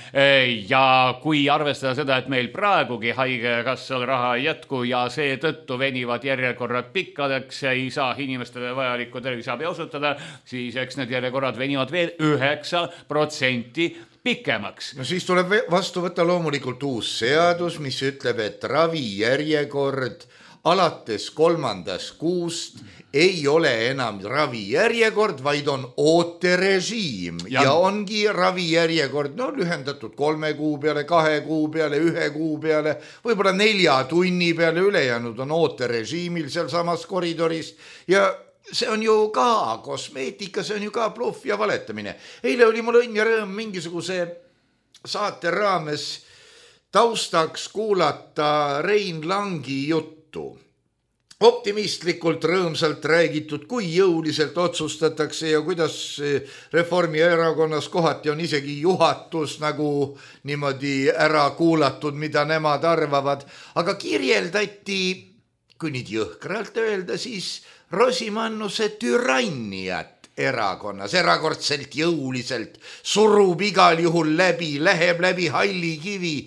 Ja kui arvestada seda, et meil praegugi haigekassal raha ei jätku ja see tõttu venivad järjekorrad pikkadeks ja ei saa inimestele vajalikku terviseabi osutada, siis eks need järjekorrad venivad veel üheksa protsenti pikemaks. No siis tuleb vastu võtta loomulikult uus seadus, mis ütleb, et ravijärjekord alates kolmandast kuust ei ole enam ravijärjekord, vaid on ooterežiim ja, ja ongi ravijärjekord no, lühendatud kolme kuu peale, kahe kuu peale, ühe kuu peale, võib-olla nelja tunni peale, ülejäänud on ooterežiimil seal samas koridoris ja see on ju ka kosmeetika, see on ju ka bluff ja valetamine. Eile oli mul õnn ja rõõm mingisuguse saate raames taustaks kuulata Rein Langi juttu. Optimistlikult, rõõmsalt räägitud, kui jõuliselt otsustatakse ja kuidas Reformierakonnas kohati on isegi juhatus nagu niimoodi ära kuulatud, mida nemad arvavad, aga kirjeldati, kui nüüd jõhkralt öelda, siis Rosimannuse türanniat erakonnas, erakordselt jõuliselt, surub igal juhul läbi, läheb läbi halli kivi.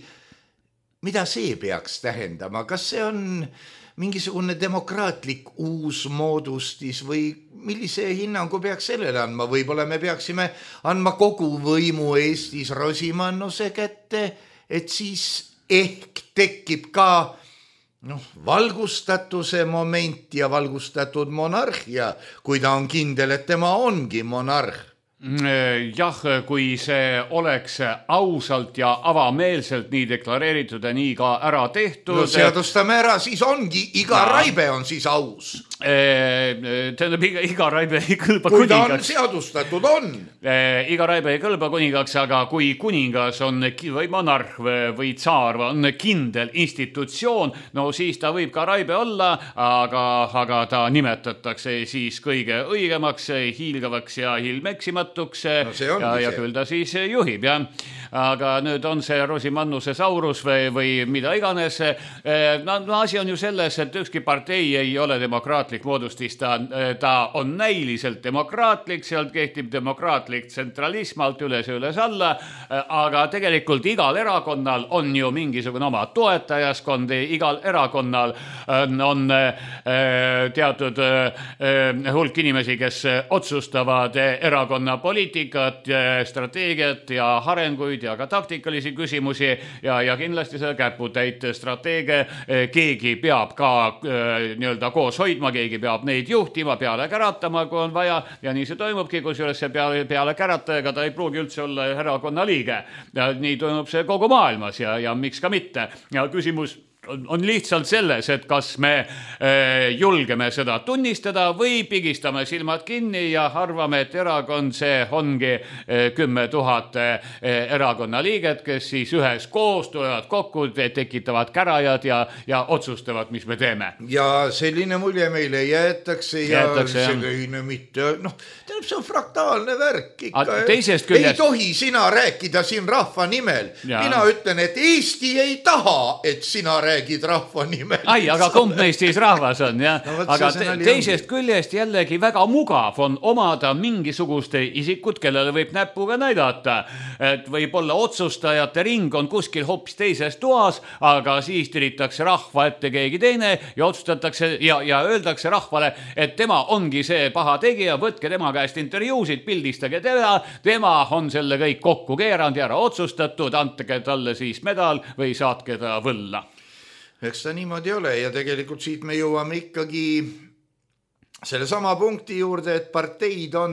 Mida see peaks tähendama? Kas see on mingisugune demokraatlik uus moodustis või millise hinnangu peaks sellele andma? Võib-olla me peaksime andma kogu võimu Eestis Rosimannuse kätte, et siis ehk tekib ka noh, valgustatuse moment ja valgustatud monarhia, kui ta on kindel, et tema ongi monarh. Jah, kui see oleks ausalt ja avameelselt nii deklareeritud ja nii ka ära tehtud. No seadustame ära, siis ongi, iga ja. Raibe on siis aus. Tähendab, iga, iga raibe ei kõlba kui kuningaks. Kui ta on seadustatud, on. Iga raibe ei kõlba kuningaks, aga kui kuningas on või monarh või tsaar on kindel institutsioon, no siis ta võib ka raibe olla, aga, aga ta nimetatakse siis kõige õigemaks, hiilgavaks ja hilmeksimatuks. No ja, ja küll ta siis juhib, jah. Aga nüüd on see Rosimannuse saurus või, või mida iganes. No, no asi on ju selles, et ükski partei ei ole demokraatlik demokraatlik moodustis, ta, ta on näiliselt demokraatlik, sealt kehtib demokraatlik tsentralism alt üles ja üles alla, aga tegelikult igal erakonnal on ju mingisugune oma toetajaskond, igal erakonnal on teatud hulk inimesi, kes otsustavad erakonna poliitikat, strateegiat ja arenguid ja ka taktikalisi küsimusi ja, ja kindlasti see käputäit strateegia, keegi peab ka nii-öelda koos hoidma, keegi peab neid juhtima, peale käratama, kui on vaja ja nii see toimubki, kusjuures see peale, peale käratajaga ta ei pruugi üldse olla erakonna liige. Ja nii toimub see kogu maailmas ja, ja miks ka mitte. Ja küsimus on lihtsalt selles, et kas me julgeme seda tunnistada või pigistame silmad kinni ja arvame, et erakond see ongi kümme tuhat erakonna liiget, kes siis ühes koos tulevad kokku, tekitavad kärajad ja, ja otsustavad, mis me teeme. Ja selline mulje meile jäetakse ja jäetakse, selline mitte, noh, tähendab, see on fraktaalne värk ikka. Küljest... Ei tohi sina rääkida siin rahva nimel. Ja. Mina ütlen, et Eesti ei taha, et sina rääkida räägid rahva nimel. Ai, aga kumb meist siis rahvas on, jah. No, aga te, teisest küljest jällegi väga mugav on omada mingisuguste isikut, kellele võib näpuga näidata. Et võib olla otsustajate ring on kuskil hoopis teises toas, aga siis tiritakse rahva ette keegi teine ja otsustatakse ja, ja öeldakse rahvale, et tema ongi see paha tegija, võtke tema käest intervjuusid, pildistage teda, tema on selle kõik kokku keeranud ja ära otsustatud, antake talle siis medal või saatke ta võlla. Eks ta niimoodi ole ja tegelikult siit me jõuame ikkagi selle sama punkti juurde, et parteid on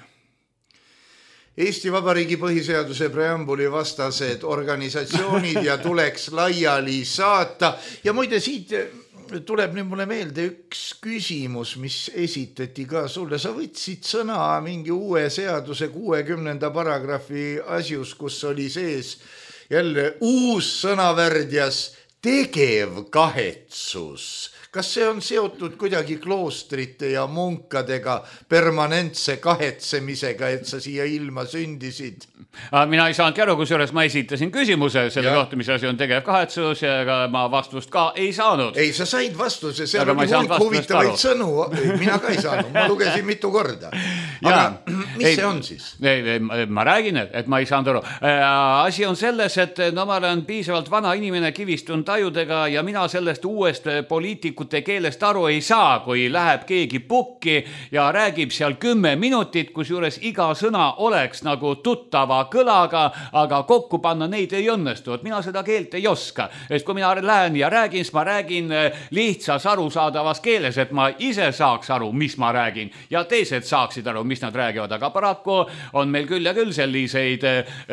Eesti Vabariigi põhiseaduse preambuli vastased organisatsioonid ja tuleks laiali saata. Ja muide siit tuleb nüüd mulle meelde üks küsimus, mis esitati ka sulle. Sa võtsid sõna mingi uue seaduse kuuekümnenda paragrahvi asjus, kus oli sees jälle uus sõnavärdjas tegev kahetsus. Kas see on seotud kuidagi kloostrite ja munkadega permanentse kahetsemisega, et sa siia ilma sündisid? Mina ei saanudki aru, kusjuures ma esitasin küsimuse selle ja. kohta, mis asi on tegev kahetsus ja ega ma vastust ka ei saanud. Ei, sa said vastuse, seal aga oli hulk huvitavaid sõnu. Mina ka ei saanud, ma lugesin mitu korda. Aga ja. mis ei, see on siis? Ei, ma räägin, et ma ei saanud aru. Asi on selles, et no ma olen piisavalt vana inimene kivistun tajudega ja mina sellest uuest poliitikute keelest aru ei saa, kui läheb keegi pukki ja räägib seal kümme minutit, kusjuures iga sõna oleks nagu tuttava kõlaga, aga kokku panna neid ei õnnestu. Et mina seda keelt ei oska. Et kui mina lähen ja räägin, siis ma räägin lihtsas arusaadavas keeles, et ma ise saaks aru, mis ma räägin ja teised saaksid aru, mis nad räägivad. Aga paraku on meil küll ja küll selliseid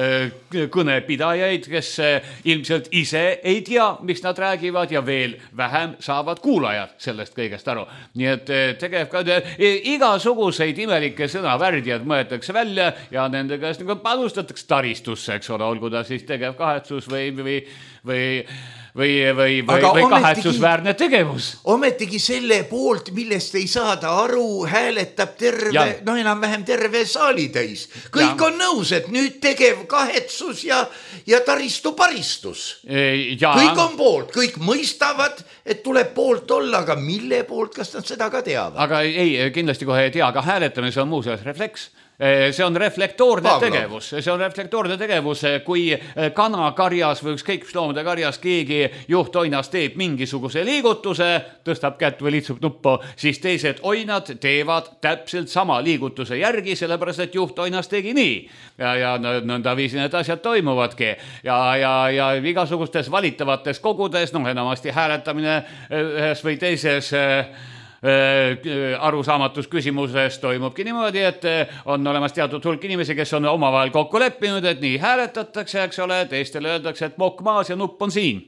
kõnepidajaid, kes ilmselt ise ei tea, mis nad räägivad ja veel vähem saavad kuulajad sellest kõigest aru. Nii et tegev ka igasuguseid imelikke sõnavärdjad mõetakse välja ja nende käest nagu panustatakse taristusse, eks ole, olgu ta siis tegev kahetsus või, või, või, või, või, või, või kahetsusväärne tegevus. Ometigi selle poolt, millest ei saada aru, hääletab terve, no enam-vähem terve saali täis. Kõik ja. on nõus, et nüüd tegev kahetsus ja, ja taristu paristus. Ja. Kõik on poolt, kõik mõistavad, et tuleb poolt olla, aga mille poolt, kas nad seda ka teavad? Aga ei, kindlasti kohe ei tea, aga hääletamise on muuseas refleks. See on reflektoorne Pablo. tegevus, see on reflektoorne tegevus, kui kana karjas või ükskõik mis loomade karjas keegi juhtoinas teeb mingisuguse liigutuse, tõstab kätt või litsub nuppu, siis teised oinad teevad täpselt sama liigutuse järgi, sellepärast et juhtoinas tegi nii. Ja, ja nõnda viisi need asjad toimuvadki. Ja, ja, ja igasugustes valitavates kogudes, noh enamasti hääletamine ühes või teises arusaamatus küsimuses toimubki niimoodi, et on olemas teatud hulk inimesi, kes on omavahel kokku leppinud, et nii hääletatakse, eks ole, teistele öeldakse, et mokk maas ja nupp on siin.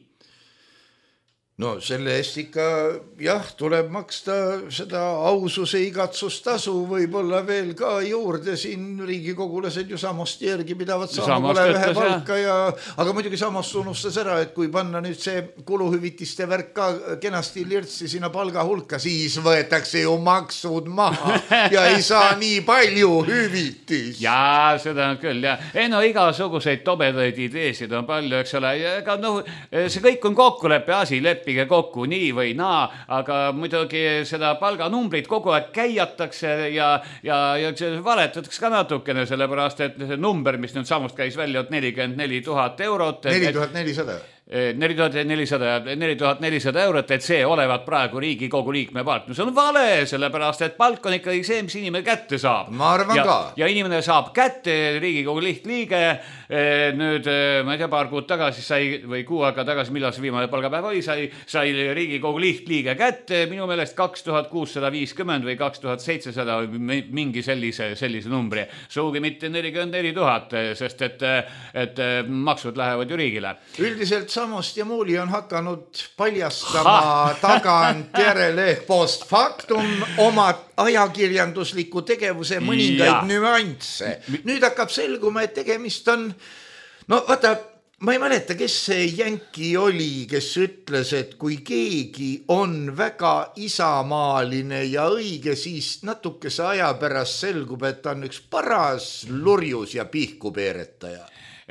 No selle eest ikka, jah, tuleb maksta seda aususe igatsustasu, võib-olla veel ka juurde siin riigikogulased ju samast järgi pidavad saama pole ühe palka ja, aga muidugi samast unustas ära, et kui panna nüüd see kuluhüvitiste värk ka kenasti lirtsi sinna palga hulka, siis võetakse ju maksud maha ja ei saa nii palju hüvitis. Jaa, seda on küll, jah. Ei no igasuguseid tobedaid ideesid on palju, eks ole, aga noh, see kõik on kokkuleppe asi, leppi leppige kokku nii või naa, aga muidugi seda palganumbrit kogu aeg käiatakse ja, ja, ja valetatakse ka natukene, sellepärast et see number, mis nüüd samust käis välja, et nelikümmend neli tuhat eurot. neli tuhat nelisada neli tuhat nelisada, neli tuhat nelisada eurot, et see olevat praegu Riigikogu liikme palk. No see on vale, sellepärast, et palk on ikkagi see, mis inimene kätte saab. Ma arvan ja, ka. Ja inimene saab kätte, Riigikogu lihtliige, nüüd, ma ei tea, paar kuud tagasi sai, või kuu aega tagasi, millal see viimane palgapäev oli, sai, sai Riigikogu lihtliige kätte, minu meelest kaks tuhat kuussada viiskümmend või kaks tuhat seitsesada mingi sellise, sellise numbri. Suugi mitte nelikümmend neli tuhat, sest et, et maksud lähevad ju riigile. Üldiselt Samost ja Muuli on hakanud paljastama ha. tagant järele post factum oma ajakirjandusliku tegevuse mõningaid ja. nüansse. Nüüd hakkab selguma, et tegemist on, no vaata, ma ei mäleta, kes see jänki oli, kes ütles, et kui keegi on väga isamaaline ja õige, siis natukese aja pärast selgub, et ta on üks paras lurjus ja pihkupeeretaja.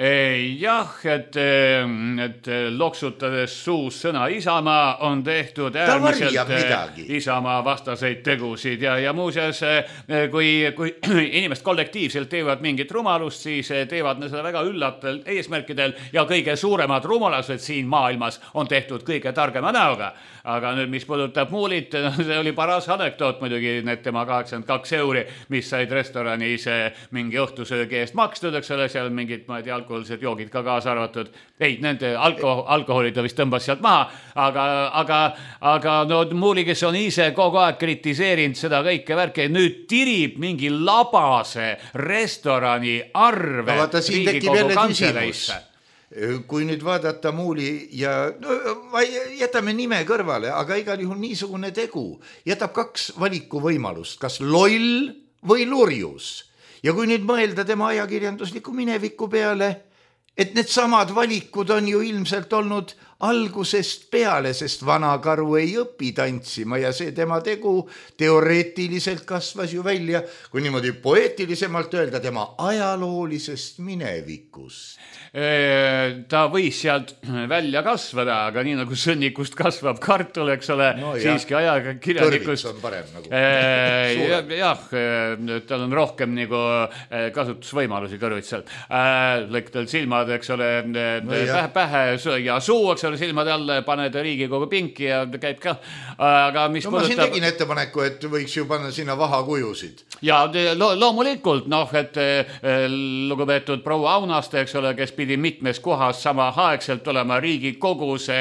Jah, et, et loksutades suus sõna Isamaa on tehtud äärmiselt Isamaa vastaseid tegusid ja, ja muuseas, kui, kui inimest kollektiivselt teevad mingit rumalust, siis teevad ne seda väga üllatel eesmärkidel ja kõige suuremad rumalased siin maailmas on tehtud kõige targema näoga. Aga nüüd, mis puudutab Muulit, see oli paras anekdoot muidugi, need tema kaheksakümmend kaks euri, mis said restoranis mingi õhtusöögi eest makstud, eks ole, seal mingid, ma ei tea, alkoholised joogid ka kaasa arvatud. Ei, nende alko, alkoholid ta vist tõmbas sealt maha, aga, aga, aga no Muuli, kes on ise kogu aeg kritiseerinud seda kõike värke, nüüd tirib mingi labase restorani arve no, vaata, Riigikogu kantseleisse. Kui nüüd vaadata Muuli ja no, jätame nime kõrvale, aga igal juhul niisugune tegu jätab kaks valiku võimalust, kas loll või lurjus. Ja kui nüüd mõelda tema ajakirjandusliku mineviku peale, et need samad valikud on ju ilmselt olnud algusest peale, sest vana karu ei õpi tantsima ja see tema tegu teoreetiliselt kasvas ju välja, kui niimoodi poeetilisemalt öelda, tema ajaloolisest minevikust. Ta võis sealt välja kasvada, aga nii nagu sõnnikust kasvab kartul, eks ole, no siiski ajakirjanikust. On parem nagu. Jah, tal on rohkem nagu kasutusvõimalusi kõrvitsel. Lõiktel silmad, eks ole, no pähe ja suu, eks ole, silmade alla paned Riigikogu pinki ja käib ka. Aga mis no, ma siin tegin ettepaneku, et võiks ju panna sinna vahakujusid. Ja lo loomulikult, noh, et lugupeetud proua Aunaste, eks ole, kes pidi mitmes kohas sama aegselt olema Riigikogus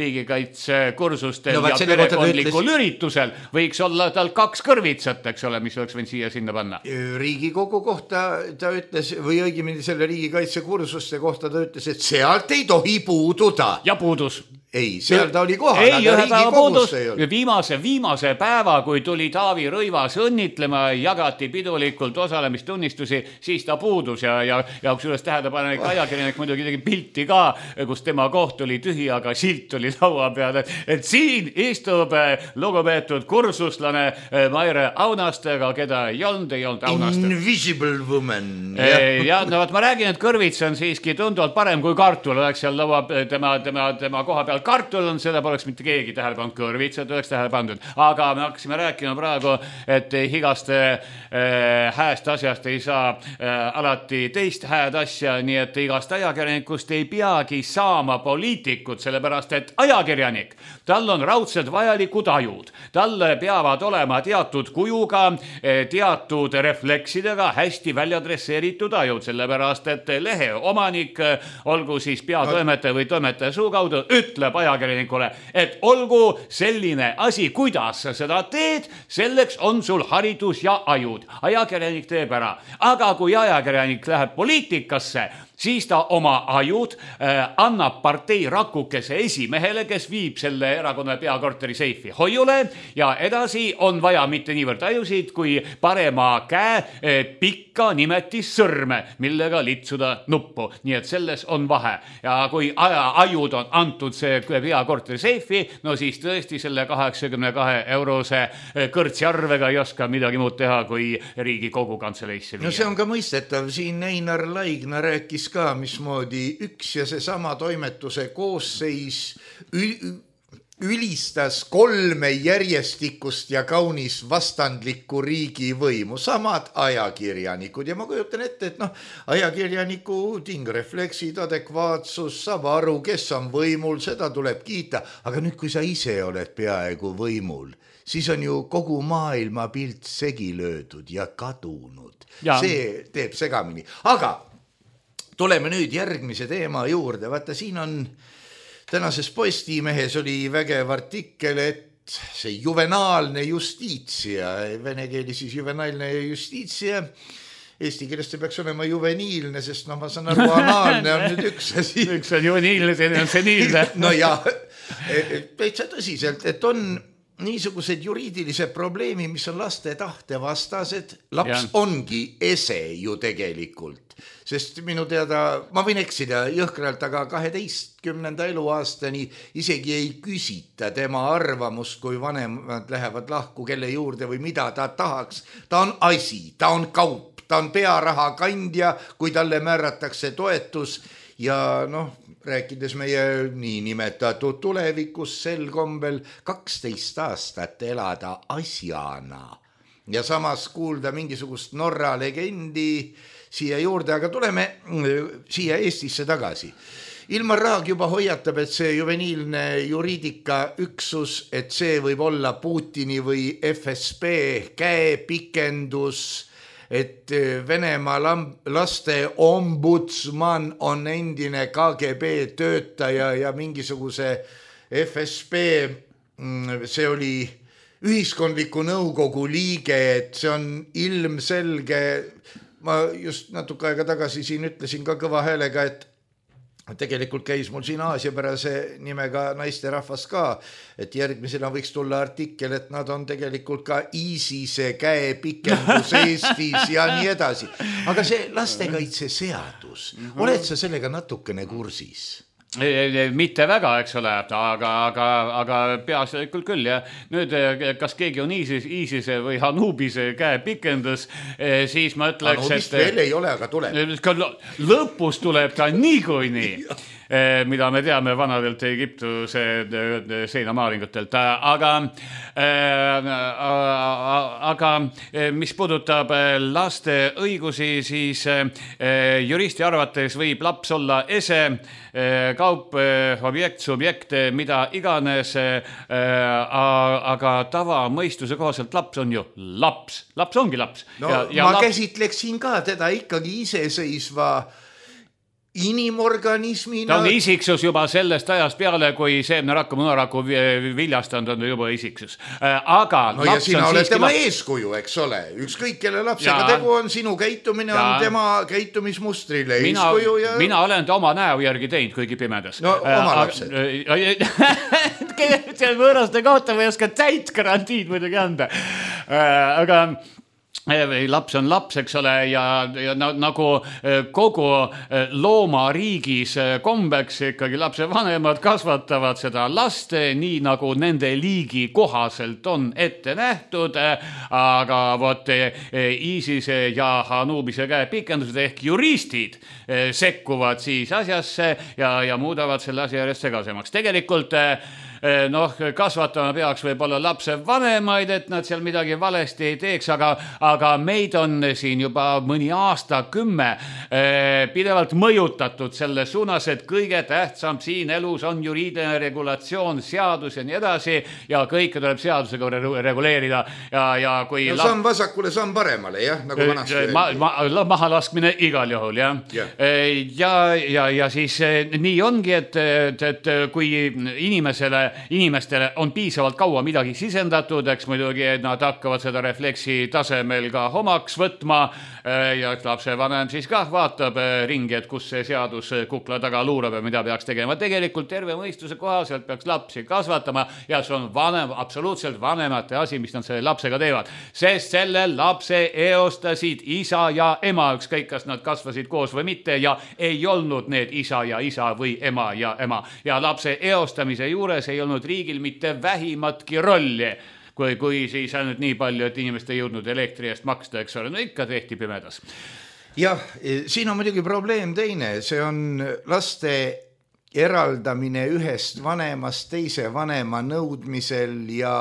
riigikaitsekursustel no, ja perekondlikul ütles... üritusel, võiks olla tal kaks kõrvitsat, eks ole, mis oleks võin siia sinna panna. Riigikogu kohta ta ütles, või õigemini selle riigikaitsekursuste kohta ta ütles, et sealt ei tohi puududa. Ja puudus. Ei, seal ta oli kohal, ei, aga Riigikogus ei olnud. Viimase, viimase päeva, kui tuli Taavi Rõivas õnnitlema, jagati pidulikult osalemistunnistusi, siis ta puudus ja, ja, ja kusjuures tähelepanelik oh. ajakirjanik muidugi tegi pilti ka, kus tema koht oli tühi, aga silt oli laua peal, et, et siin istub lugupeetud kursuslane Maire Aunastega, keda ei olnud, ei olnud Aunaste. Invisible woman. Ja, no vaat ma räägin, et kõrvits on siiski tunduvalt parem kui kartul, oleks seal laua tema, tema, tema koha peal kartul on, seda poleks mitte keegi tähele pannud, kõrvitsad oleks tähele pandud. Aga me hakkasime rääkima praegu, et igast äh, hääst asjast ei saa äh, alati teist hääd asja, nii et igast ajakirjanikust ei peagi saama poliitikud, sellepärast et ajakirjanik, tal on raudselt vajalikud ajud. Talle peavad olema teatud kujuga, teatud refleksidega hästi väljadresseeritud ajud, sellepärast et lehe omanik, olgu siis peatoimetaja või toimetaja suu kaudu, ütleb ajakirjanikule, et olgu selline asi, kuidas sa seda teed, selleks on sul haridus ja ajud. Ajakirjanik teeb ära. Aga kui ajakirjanik läheb poliitikasse, siis ta oma ajud äh, annab partei rakukese esimehele, kes viib selle erakonna peakorteri seifi hoiule ja edasi on vaja mitte niivõrd ajusid, kui parema käe äh, pikka nimetis sõrme, millega litsuda nuppu. Nii et selles on vahe. Ja kui aja, ajud on antud see peakorteri seifi, no siis tõesti selle kaheksakümne kahe eurose kõrtsiarvega ei oska midagi muud teha, kui Riigikogu kantseleisse viia. No see on ka mõistetav. Siin Einar Laigna rääkis ka, mismoodi üks ja see sama toimetuse koosseis ülistas kolme järjestikust ja kaunis vastandlikku riigivõimu, samad ajakirjanikud ja ma kujutan ette, et noh, ajakirjaniku tingrefleksid, adekvaatsus, saab aru, kes on võimul, seda tuleb kiita, aga nüüd, kui sa ise oled peaaegu võimul, siis on ju kogu maailma pilt segi löödud ja kadunud. Ja. See teeb segamini. Aga tuleme nüüd järgmise teema juurde. Vaata, siin on tänases Postimehes oli vägev artikkel, et see juvenaalne justiitsia, vene keeli siis juvenaalne justiitsia, eesti keeles see peaks olema juveniilne, sest no ma saan aru, anaalne on nüüd üks asi. Üks on juveniilne, teine on seniilne. No ja, täitsa tõsiselt, et on niisugused juriidilised probleemi, mis on laste tahte vastased. Laps ja. Ongi ese ju tegelikult, sest minu teada, ma võin eksida jõhkralt, aga kaheteistkümnenda eluaastani isegi ei küsita tema arvamust, kui vanemad lähevad lahku, kelle juurde või mida ta tahaks. Ta on asi, ta on kaup, ta on pearaha kandja, kui talle määratakse toetus ja noh, rääkides meie niinimetatud tulevikus sel kombel kaksteist aastat elada asjana ja samas kuulda mingisugust Norra legendi siia juurde, aga tuleme siia Eestisse tagasi. Ilmar Raag juba hoiatab, et see juveniilne juriidika üksus, et see võib olla Putini või F S B käepikendus, et Venemaa laste ombudsman on endine K G B töötaja ja mingisuguse F S B, see oli ühiskondliku nõukogu liige, et see on ilmselge. Ma just natuke aega tagasi siin ütlesin ka kõva häälega, et tegelikult käis mul siin aasiapärase nimega naisterahvas ka, et järgmisena võiks tulla artikkel, et nad on tegelikult ka ISISe käepikendus Eestis ja nii edasi. Aga see lastekaitse seadus, oled sa sellega natukene kursis? Mitte väga, eks ole, aga, aga, aga peaasjalikult küll. Ja nüüd, kas keegi on ISIS, ISISe või Anubise käepikendus, siis ma ütleks, Anubist et veel ei ole, aga tuleb. Lõpus tuleb ta niikuinii, mida me teame vanadelt Egiptuse seinamaalingutelt. Aga, aga mis puudutab laste õigusi, siis juristi arvates võib laps olla ese, kaup, objekt, subjekt, mida iganes, aga tava mõistuse kohaselt laps on ju laps. Laps ongi laps. No ja, ja ma laps... käsitleksin ka teda ikkagi iseseisva inimorganismina. Ta on isiksus juba sellest ajast peale, kui seemneraku, munaraku viljastanud on juba isiksus. Aga no ja sina oled tema laps... eeskuju, eks ole. Ükskõik, kelle lapsega ja... tegu on, sinu käitumine ja... on tema käitumismustrile mina, eeskuju. Ja... Mina olen ta oma näo järgi teinud, kuigi pimedas. No oma lapsed. See võõraste kohta või oska täit garantiid muidugi anda. Aga... laps on laps, eks ole, ja, ja nagu kogu loomariigis kombeks ikkagi lapse vanemad kasvatavad seda last, nii nagu nende liigi kohaselt on ette nähtud, aga vot ISISe ja Anubise käepikendused ehk juristid sekkuvad siis asjasse ja, ja muudavad selle asja järjest segasemaks. Tegelikult noh, kasvatama peaks võib-olla lapse vanemaid, et nad seal midagi valesti ei teeks, aga, aga meid on siin juba mõni aasta kümme pidevalt mõjutatud selle suunas, et kõige tähtsam siin elus on juriidiline regulatsioon, seadus ja nii edasi ja kõike tuleb seadusega reguleerida ja, ja kui no, samm vasakule, samm paremale, jah, nagu vanasti ma, ma, maha laskmine igal juhul, jah. Yeah. Ja, ja, ja siis nii ongi, et, et, et kui inimesele inimestele on piisavalt kaua midagi sisendatud, eks muidugi nad hakkavad seda refleksi tasemel ka omaks võtma ja lapse vanem siis ka vaatab ringi, et kus see seadus kukla taga luurab ja mida peaks tegema. Tegelikult terve mõistuse kohaselt peaks lapsi kasvatama ja see on vanem, absoluutselt vanemate asi, mis nad selle lapsega teevad. Sest selle lapse eostasid isa ja ema, ükskõik kas nad kasvasid koos või mitte ja ei olnud need isa ja isa või ema ja ema. Ja lapse eostamise juures ei olnud riigil mitte vähimatki rolli, kui, kui siis ainult nii palju, et inimest ei jõudnud elektri eest maksta, eks ole, no ikka tehti pimedas. Jah, siin on muidugi probleem teine, see on laste eraldamine ühest vanemast teise vanema nõudmisel ja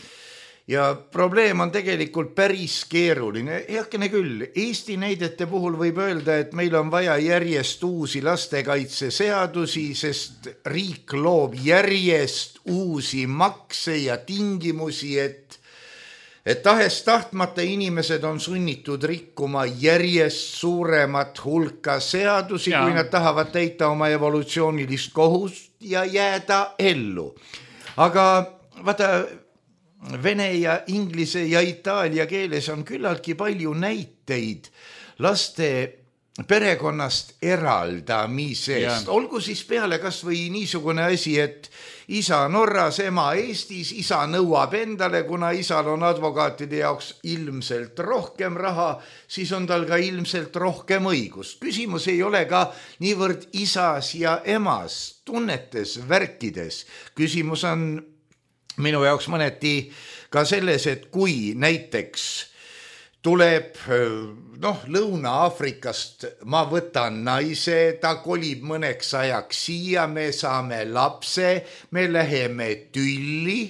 ja probleem on tegelikult päris keeruline. Heakene küll, Eesti näidete puhul võib öelda, et meil on vaja järjest uusi lastekaitseseadusi, sest riik loob järjest uusi makse ja tingimusi, et et tahes tahtmata inimesed on sunnitud rikkuma järjest suuremat hulka seadusi, ja. kui nad tahavad täita oma evolutsioonilist kohust ja jääda ellu. Aga vaata, vene ja inglise ja itaalia keeles on küllaltki palju näiteid laste perekonnast eraldamisest. Olgu siis peale kas või niisugune asi, et isa Norras, ema Eestis, isa nõuab endale, kuna isal on advokaatide jaoks ilmselt rohkem raha, siis on tal ka ilmselt rohkem õigust. Küsimus ei ole ka niivõrd isas ja emas tunnetes, värkides. Küsimus on minu jaoks mõneti ka selles, et kui näiteks tuleb noh, Lõuna-Aafrikast, ma võtan naise, ta kolib mõneks ajaks siia, me saame lapse, me läheme tülli,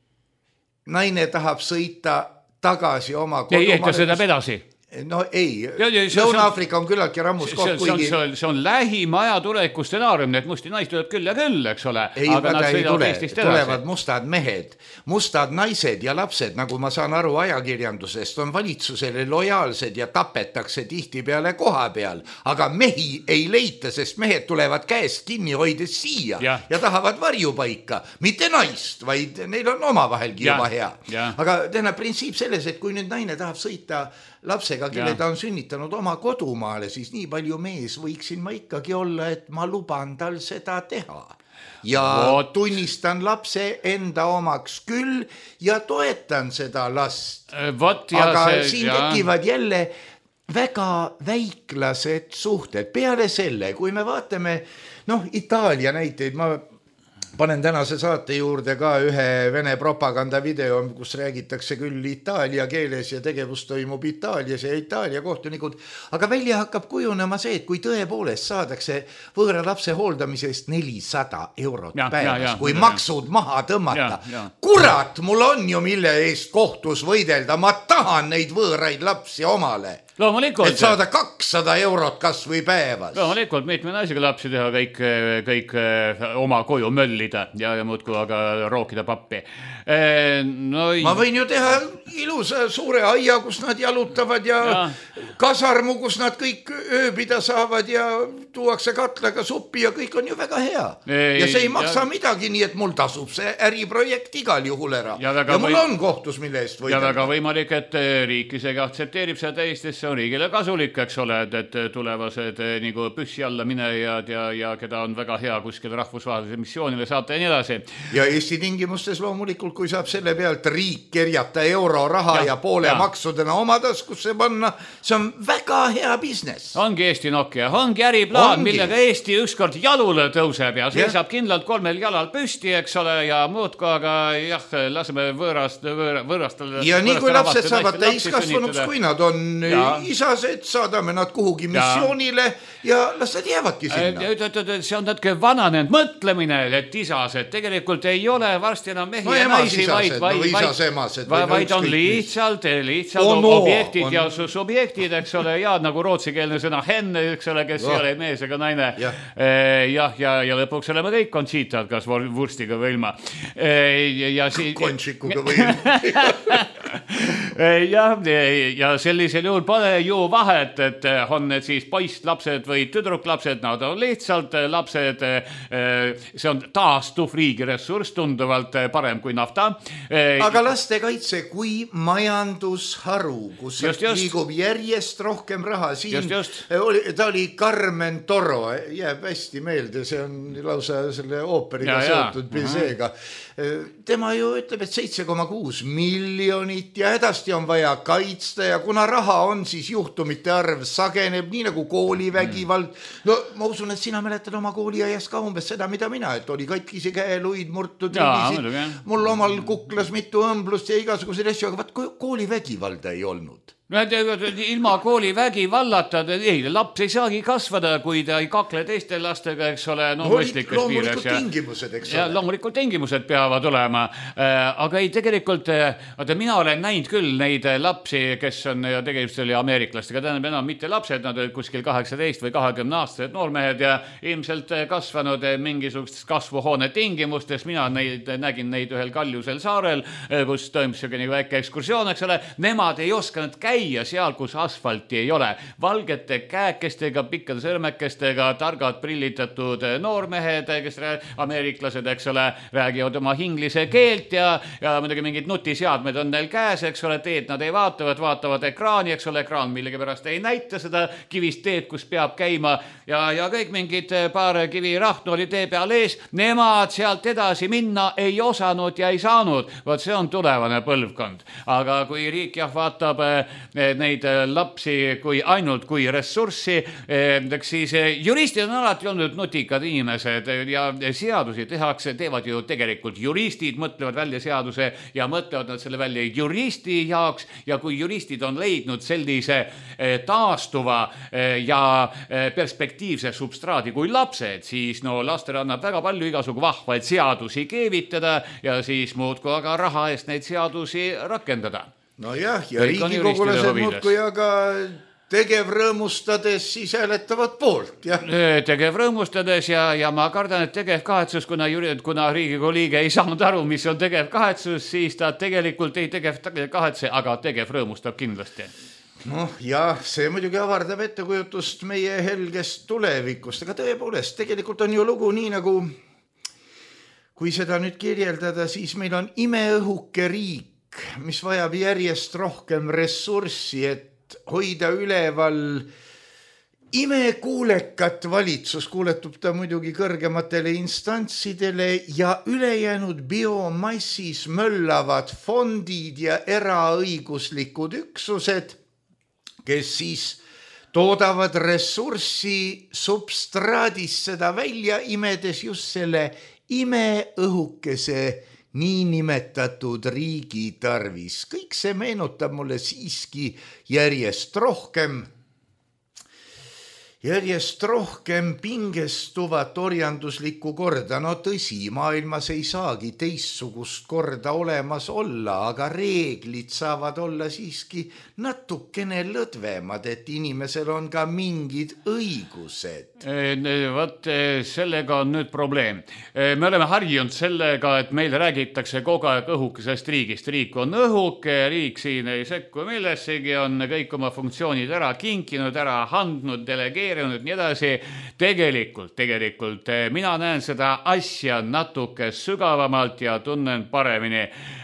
naine tahab sõita tagasi oma kodumaale. Ei, ta sõidab edasi. No ei, Lõuna-Aafrika on küllaltki rammus koht, kuigi... See on, see on lähim aja tuleviku stsenaarium, et musti naist tuleb küll ja küll, eks ole. Ei, aga nad ei tule, tulevad mustad mehed, mustad naised ja lapsed, nagu ma saan aru ajakirjandusest, on valitsusele lojaalsed ja tapetakse tihti peale koha peal. Aga mehi ei leita, sest mehed tulevad käest kinni hoides siia ja, ja tahavad varjupaika. Mitte naist, vaid neil on omavahelgi juba hea. Ja. Aga täna printsiip selles, et kui nüüd naine tahab sõita lapsega, kelle ta on sünnitanud oma kodumaale, siis nii palju mees võiksin ma ikkagi olla, et ma luban tal seda teha. Ja What? tunnistan lapse enda omaks küll ja toetan seda last. What, ja Aga see, siin ja. tekivad jälle väga väiklased suhted. Peale selle, kui me vaatame, noh, Itaalia näiteid, ma panen tänase saate juurde ka ühe vene propaganda video, kus räägitakse küll itaalia keeles ja tegevus toimub Itaalias ja Itaalia kohtunikud, aga välja hakkab kujunema see, et kui tõepoolest saadakse võõra lapse hooldamisest nelisada eurot ja, päevas, ja, ja, kui ja, maksud ja. maha tõmmata. Ja, ja. Kurat, mul on ju mille eest kohtus võidelda, ma tahan neid võõraid lapsi omale. Loomulikult. Et saada kakssada eurot kas või päevas. Loomulikult, mitme naisega lapsi teha kõik, kõik oma koju möllida ja, ja muudku aga rookida pappi. No, ma võin ju teha ilusa suure aia, kus nad jalutavad ja, ja kasarmu, kus nad kõik ööbida saavad ja tuuakse katlaga suppi ja kõik on ju väga hea. Ei, ja see ei maksa ja, midagi, nii et mul tasub see äriprojekt igal juhul ära. Ja, ja mul või... on kohtus, mille eest võidada. Ja väga võimalik, et riik isegi aktsepteerib seda Eestisse, on riigile kasulik, eks ole, et, et tulevased nagu püssi alla minejad ja, ja keda on väga hea kuskil rahvusvahelise missioonile saata ja nii edasi. Ja Eesti tingimustes loomulikult, kui saab selle pealt riik kerjata euro raha ja, ja poole ja. maksudena oma taskusse panna, see on väga hea business. Ongi Eesti Nokia, ongi äriplaan, ongi. Millega Eesti ükskord jalule tõuseb ja seisab ja. kindlalt kolmel jalal püsti, eks ole, ja muudku, aga jah, laseme võõrast, võõra, võõrastel. Ja nii kui lapsed saavad täiskasvanuks, kui nad on ja. isased, saadame nad kuhugi missioonile ja, ja las nad jäävadki sinna. See on natuke vananenud mõtlemine, et isased tegelikult ei ole varsti enam mehi no, ja naisi, isased, vaid, no, isas, emased, vaid, vaid on lihtsalt, lihtsalt oh, no, objektid on... ja subjektid, eks ole, ja nagu rootsikeelne sõna hen, eks ole, kes no. ei ole mees ega naine. Ja. Jah, ja, ja lõpuks oleme kõik kontsiitad, kas vurstiga või ilma. Ja si... Kontsikuga või ilma. ja, ja sellisel juhul pole ju vahet, et on need siis poistlapsed või tüdruklapsed, nad on lihtsalt lapsed, see on taastuv riigi ressurss, tunduvalt parem kui nafta. Aga lastekaitse kui majandusharu, kus just, just. liigub järjest rohkem raha, siin just, just. Oli, ta oli Carmen Toro, jääb hästi meelde, see on lausa selle ooperiga ja, seotud Biseega. Tema ju ütleb, et seitse koma kuus miljonit ja hädasti on vaja kaitsta ja kuna raha on, siis juhtumite arv sageneb, nii nagu koolivägivald. No ma usun, et sina mäletad oma kooliajast ka umbes seda, mida mina, et oli katkisi käeluid, murtud rigisid. Mul omal kuklas mitu õmblust ja igasuguseid asju, aga vaat koolivägivalda ei olnud. No, ilma kooli vägivallata, ei, laps ei saagi kasvada, kui ta ei kakle teiste lastega, eks ole, no mõistlikus piires. Loomulikult tingimused, eks ja ole. Loomulikult tingimused peavad olema, aga ei tegelikult, vaata, mina olen näinud küll neid lapsi, kes on ja tegelikult oli ameeriklastega, tähendab enam mitte lapsed, nad olid kuskil kaheksateist või kahekümne aastased noormehed ja ilmselt kasvanud mingisugustes kasvuhoone tingimustes, mina neid, nägin neid ühel Kaljusel saarel, kus toimus selline väike ekskursioon, eks ole, nemad ei osanud käia ja seal, kus asfalti ei ole. Valgete käekestega, pikkade sõrmekestega, targad prillitatud noormehed, kes ameeriklased, eks ole, räägivad oma inglise keelt ja, ja muidugi mingid nutiseadmed on neil käes, eks ole, teed nad ei vaatavad, vaatavad ekraani, eks ole, ekraan millegipärast ei näita seda kivist teed, kus peab käima ja, ja kõik mingid paar kivi rahnu oli tee peal ees, nemad sealt edasi minna ei osanud ja ei saanud. Vaat see on tulevane põlvkond. Aga kui riik jah vaatab neid lapsi kui ainult kui ressurssi, siis juristid on alati olnud nutikad inimesed ja seadusi tehakse, teevad ju tegelikult juristid, mõtlevad välja seaduse ja mõtlevad nad selle välja juristi jaoks ja kui juristid on leidnud sellise taastuva ja perspektiivse substraadi kui lapsed, siis no lastele annab väga palju igasugu vahvaid seadusi keevitada ja siis muudku aga raha eest neid seadusi rakendada. No jah, ja riigikogulased muudku ja ka tegev rõõmustades siis hääletavad poolt. Ja. Tegev rõõmustades ja, ja ma kardan, et tegev kahetsus, kuna, kuna Riigikogu liige ei saanud aru, mis on tegev kahetsus, siis ta tegelikult ei tegev kahetse, aga tegev rõõmustab kindlasti. Noh, jah, see muidugi avardab ettekujutust meie helgest tulevikust, aga tõepoolest, tegelikult on ju lugu nii nagu, kui seda nüüd kirjeldada, siis meil on imeõhuke riik, mis vajab järjest rohkem ressurssi, et hoida üleval imekuulekat valitsus, kuuletub ta muidugi kõrgematele instantsidele ja ülejäänud biomassis möllavad fondid ja eraõiguslikud üksused, kes siis toodavad ressurssi substraadist seda välja, imedes just selle imeõhukese niinimetatud riigi tarvis. Kõik see meenutab mulle siiski järjest rohkem, järjest rohkem pingestuvat orjanduslikku korda. No tõsi, maailmas ei saagi teistsugust korda olemas olla, aga reeglid saavad olla siiski natukene lõdvemad, et inimesel on ka mingid õigused. Vaat sellega on nüüd probleem. Me oleme harjunud sellega, et meil räägitakse kogu aeg õhukesest riigist. Riik on õhuke, riik siin ei sekku millessegi, on kõik oma funktsioonid ära kinkinud, ära handnud, delegeerinud, nii edasi. Tegelikult, tegelikult mina näen seda asja natuke sügavamalt ja tunnen paremini.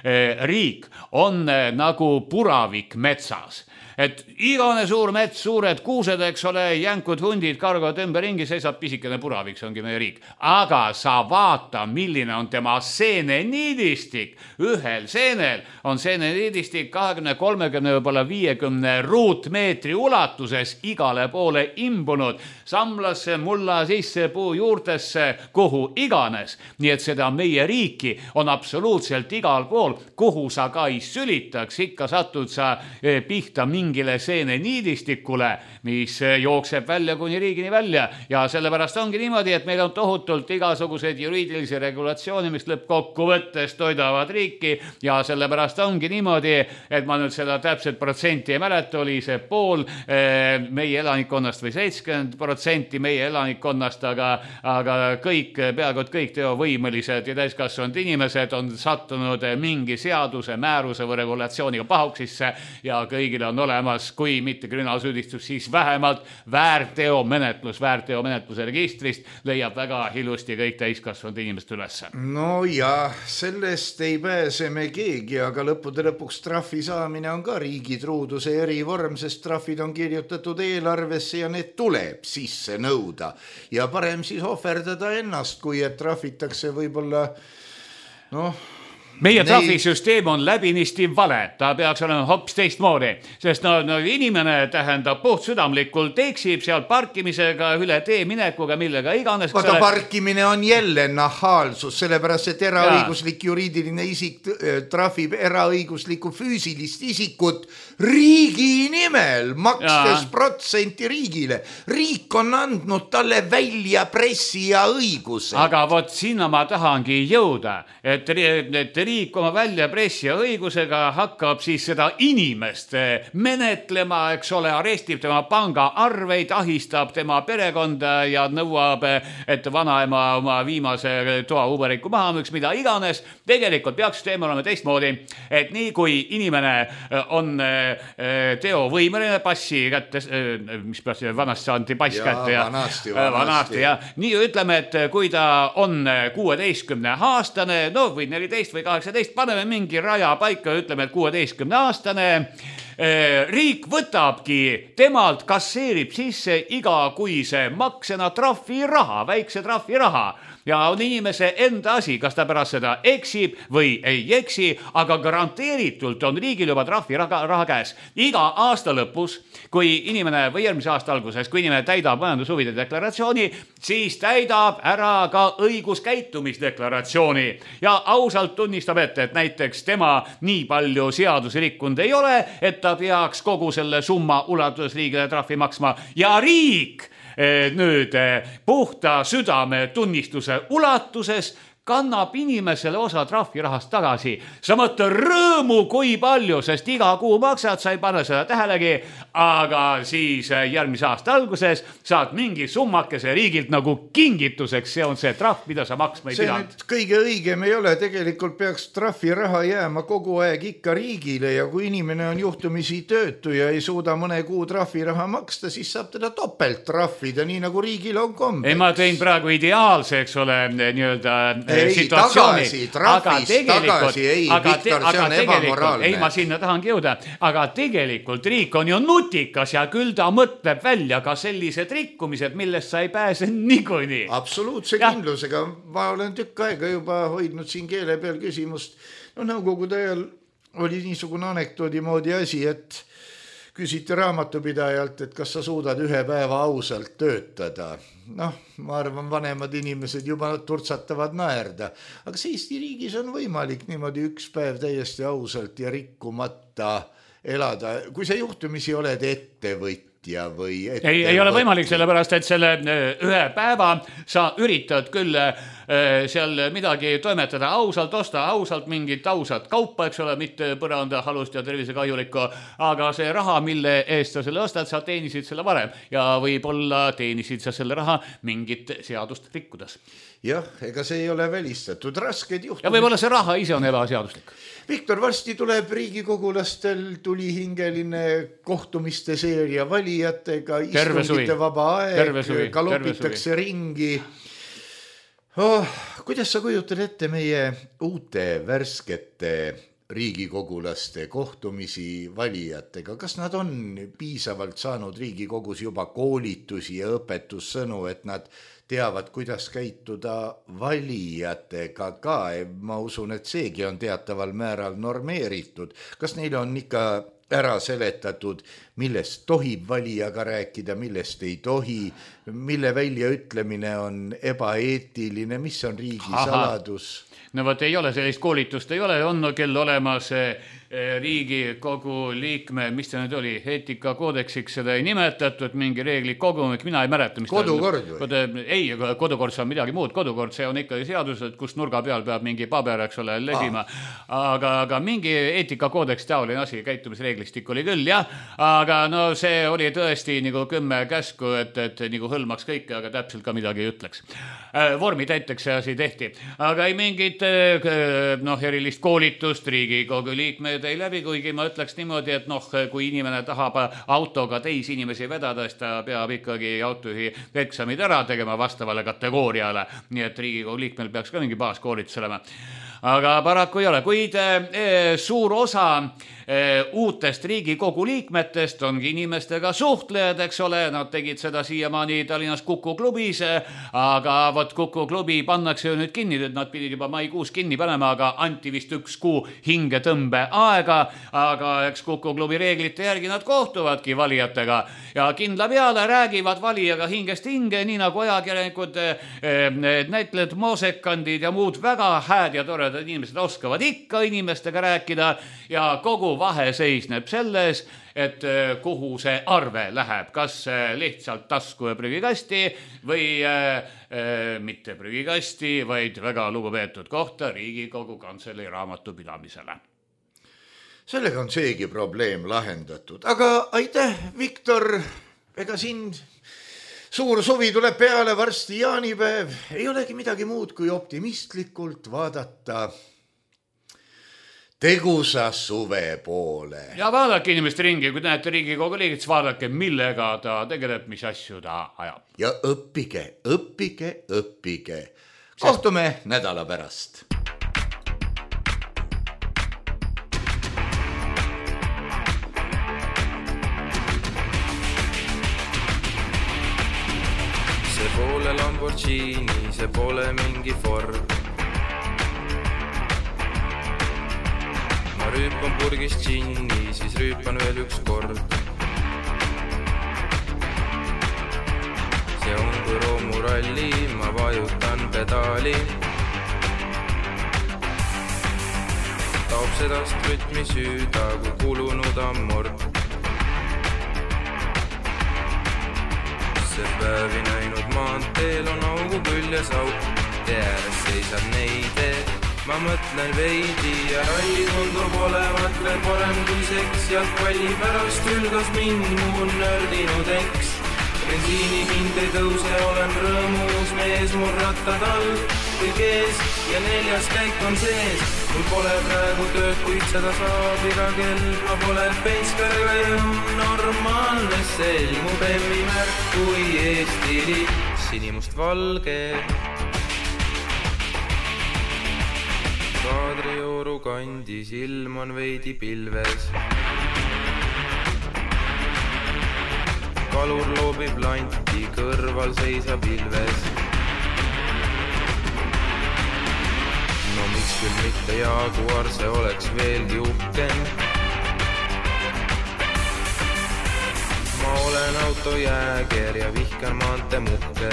Riik on nagu puravik metsas. Et igane suur mets, suured kuused, eks ole, jänkud hundid, kargod ümberringi, seisab pisikene puravik, see ongi meie riik. Aga sa vaata, milline on tema seeneniidistik. Ühel seenel on seeneniidistik kakskümmend, kolmkümmend, võib-olla viiekümne ruutmeetri ulatuses igale poole imbunud. Samlasse, mulla sisse, puu juurtesse, kuhu iganes. Nii et seda meie riiki on absoluutselt igal pool, kuhu sa ka ei sülitaks, ikka satud sa pihta mingi mingile seene niidistikule, mis jookseb välja kuni riigini välja ja sellepärast ongi niimoodi, et meil on tohutult igasugused juriidilisi regulatsiooni, mis lõppkokkuvõttes toidavad riiki ja sellepärast ongi niimoodi, et ma nüüd seda täpselt protsenti ei mäleta, oli see pool meie elanikkonnast või seitsekümmend protsenti meie elanikkonnast, aga, aga kõik, peaaegu kõik teovõimelised ja täiskasvanud inimesed on sattunud mingi seaduse, määruse või regulatsiooniga pahuksisse ja kõigil on olemas, kui mitte kriminaalsüüdistus, siis vähemalt väärteomenetlus, väärteomenetluse registrist leiab väga ilusti kõik täiskasvanud inimest üles. No ja sellest ei pääse me keegi, aga lõppude lõpuks trahvi saamine on ka riigi truuduse erivorm, sest trahvid on kirjutatud eelarvesse ja need tuleb sisse nõuda. Ja parem siis ohverdada ennast, kui et trahvitakse võib-olla noh, meie trahvisüsteem on läbinisti vale, ta peaks olema hoopis teistmoodi, sest no, no inimene tähendab puhtsüdamlikult eksib seal parkimisega, üle tee minekuga, millega iganes. Vaata, parkimine on jälle nahaalsus, sellepärast, et eraõiguslik juriidiline isik trahvib eraõiguslikku füüsilist isikut riigi nimel, makstes ja. protsenti riigile. Riik on andnud talle välja pressi ja õiguse. Aga vot sinna ma tahangi jõuda, et, et riik oma välja pressi ja õigusega hakkab siis seda inimest menetlema, eks ole, arestib tema pangaarveid, ahistab tema perekonda ja nõuab, et vanaema oma viimase toa uberiku maha müüks, mida iganes. Tegelikult peaks süsteem olema teistmoodi, et nii kui inimene on teovõimeline passi kätte, mis passi, vanasti saanti pass ja, kätte ja vanasti, vanasti. vanasti ja nii ütleme, et kui ta on kuueteistkümne aastane, no või neliteist või kaheksateist, paneme mingi raja paika, ütleme, et kuueteistkümne aastane, riik võtabki temalt, kasseerib sisse igakuise maksena trahviraha, väikse trahviraha ja on inimese enda asi, kas ta pärast seda eksib või ei eksi, aga garanteeritult on riigil juba trahviraha raha käes. Iga aasta lõpus, kui inimene või järgmise aasta alguses, kui inimene täidab majandushuvide deklaratsiooni, siis täidab ära ka õiguskäitumisdeklaratsiooni ja ausalt tunnistab ette, et näiteks tema nii palju seadusi rikkunud ei ole, et ta peaks kogu selle summa ulatuses riigile trahvi maksma ja riik nüüd puhta südame tunnistuse ulatuses kannab inimesele osa trahvirahast tagasi. Sa mõtle rõõmu kui palju, sest iga kuu maksad, sa ei pane seda tähelegi, aga siis järgmise aasta alguses saad mingi summakese riigilt nagu kingituseks, see on see trahv, mida sa maksma ei pidanud. See kõige õigem ei ole, tegelikult peaks trahviraha jääma kogu aeg ikka riigile ja kui inimene on juhtumisi töötu ja ei suuda mõne kuu trahviraha maksta, siis saab teda topelt trahvida, nii nagu riigil on kombeks. Ei, ma tein praegu ideaalse, eks ole, nii-öelda Ei, situatsiooni. Tagasi, trahvist, tagasi, ei, aga Viktor, see on ebamoraalne. Ei, ma sinna tahangi jõuda, aga tegelikult riik on ju nutikas ja küll ta mõtleb välja ka sellised rikkumised, millest sa ei pääse niikuinii. Absoluutse ja. kindlusega. Ma olen tükk aega juba hoidnud siin keele peal küsimust. No nõukogude ajal oli niisugune anekdoodi moodi asi, et küsiti raamatupidajalt, et kas sa suudad ühe päeva ausalt töötada. Noh, ma arvan, vanemad inimesed juba turtsatavad naerda. Aga see Eesti riigis on võimalik niimoodi üks päev täiesti ausalt ja rikkumata elada. Kui sa juhtumisi oled ettevõtja või ettevõtja. Ei, ei ole võimalik, sellepärast, et selle ühe päeva sa üritad küll seal midagi toimetada ausalt, osta ausalt mingit ausat kaupa, eks ole, mitte põranda, halust ja tervisekahjulikku, aga see raha, mille eest sa selle ostad, sa teenisid selle varem ja võib-olla teenisid sa selle raha mingit seadust rikkudes. Jah, ega see ei ole välistatud, rasked juhtumid. Ja võib-olla see raha ise on ebaseaduslik. Viktor, varsti tuleb riigikogulastel tulihingeline kohtumiste seeria valijatega, istungite vaba aeg, galopitakse ringi. Oh, kuidas sa kujutad ette meie uute värskete riigikogulaste kohtumisi valijatega? Kas nad on piisavalt saanud riigikogus juba koolitusi ja õpetussõnu, et nad teavad, kuidas käituda valijatega ka? Ma usun, et seegi on teataval määral normeeritud. Kas neile on ikka ära seletatud, millest tohib valijaga rääkida, millest ei tohi, mille väljaütlemine on ebaeetiline, mis on riigi Aha. saladus? No võt, ei ole, sellist koolitust ei ole, on küll olemas Riigikogu liikme, mis see nüüd oli, eetikakoodeksiks seda ei nimetatud, mingi reegli kogumik, mina ei mäleta. Kodukord või? Ei, kodukord see on midagi muud, kodukord see on ikka seadus, et kus nurga peal peab mingi paber, eks ole, lesima, aga, aga mingi eetikakoodeks taoline asi, käitumisreeglistik oli küll, jah, aga no see oli tõesti nagu kümme käsku, et, et nagu hõlmaks kõike, aga täpselt ka midagi ei ütleks. Vormi täiteks see asi tehti, aga ei mingit noh, erilist koolitust Riigikogu liikmed ei läbi, kuigi ma ütleks niimoodi, et noh, kui inimene tahab autoga teisi inimesi vedada, siis ta peab ikkagi autojuhi eksamid ära tegema vastavale kategooriale, nii et Riigikogu liikmel peaks ka mingi baaskoolitus olema. aga paraku ei ole, kuid e, suur osa e, uutest Riigikogu liikmetest ongi inimestega suhtlejad, eks ole, nad tegid seda siiamaani Tallinnas Kuku klubis, aga vot Kuku klubi pannakse ju nüüd kinni, nüüd nad pidid juba maikuus kinni panema, aga anti vist üks kuu hingetõmbe aega, aga eks Kuku klubi reeglite järgi nad kohtuvadki valijatega ja kindla peale räägivad valijaga hingest hinge, nii nagu ajakirjanikud, näitlejad, moosekandid ja muud väga hääd ja toredad inimesed oskavad ikka inimestega rääkida ja kogu vahe seisneb selles, et kuhu see arve läheb, kas lihtsalt tasku ja prügikasti või äh, äh, mitte prügikasti, vaid väga lugupeetud kohta Riigikogu Kantselei raamatupidamisele. Sellega on seegi probleem lahendatud, aga aitäh, Viktor, ega siin suur suvi tuleb peale, varsti jaanipäev, ei olegi midagi muud kui optimistlikult vaadata tegusa suve poole. Ja vaadake inimest ringi, kui näete Riigikogu liigit, siis vaadake, millega ta tegeleb, mis asju ta ajab. Ja õppige, õppige, õppige. Kohtume nädala pärast. See pole Lamborghini, see pole mingi Ford. Ma rüüpan purgist džinni, siis rüüpan veel üks kord. See on kui roomuralli, ma vajutan pedaali. Taob sedast rütmi süüda, kui kulunud ammord. See päevi näinud maanteel on augu küljes auk. Tee ääres seisab neide. Ma mõtlen veidi ja ralli tundub olevat veel parem kui seks. Jalgpalli pärast ülgas mind muu nördinud eks. Bensiini hind ei tõuse, olen rõõmus mees, mul rattad all. Kõik ees ja neljas käik on sees. Mul pole praegu tööd, kuid seda saab iga kell. Ma pole penskariga jõmm, normaalne sel. Mu bemmi märk kui Eesti lipp, sinimust valge. Kadrioru kandis ilm on veidi pilves. Kalur loobib lanti, kõrval seisab ilves. No miks küll mitte Jaguar, see oleks veelgi uhkem. Ma olen autojääger ja vihkan maante muhke.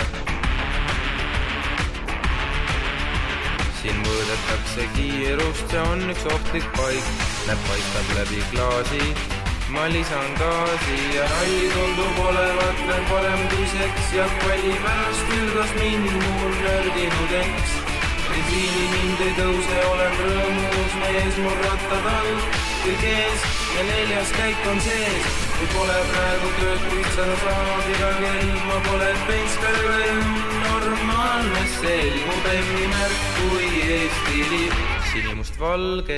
Siin mõõdetakse kiirust, see on üks ohtlik paik. Näpp paistab läbi klaasi, ma lisan gaasi ja ralli tundub olevat veel parem kui seks. Jalgpalli pärast ülgas mind mul nördinud eks. Bensiini hind ei tõuse, olen rõõmus mees, mul rattad all. Kõik ees ja neljas käik on sees. Kui pole praegu tööd, kuid seda saab iga kell. Ma pole penskariga jõmm, normaalne sel. Mu bemmi märk kui Eesti lipp, sinimust valge.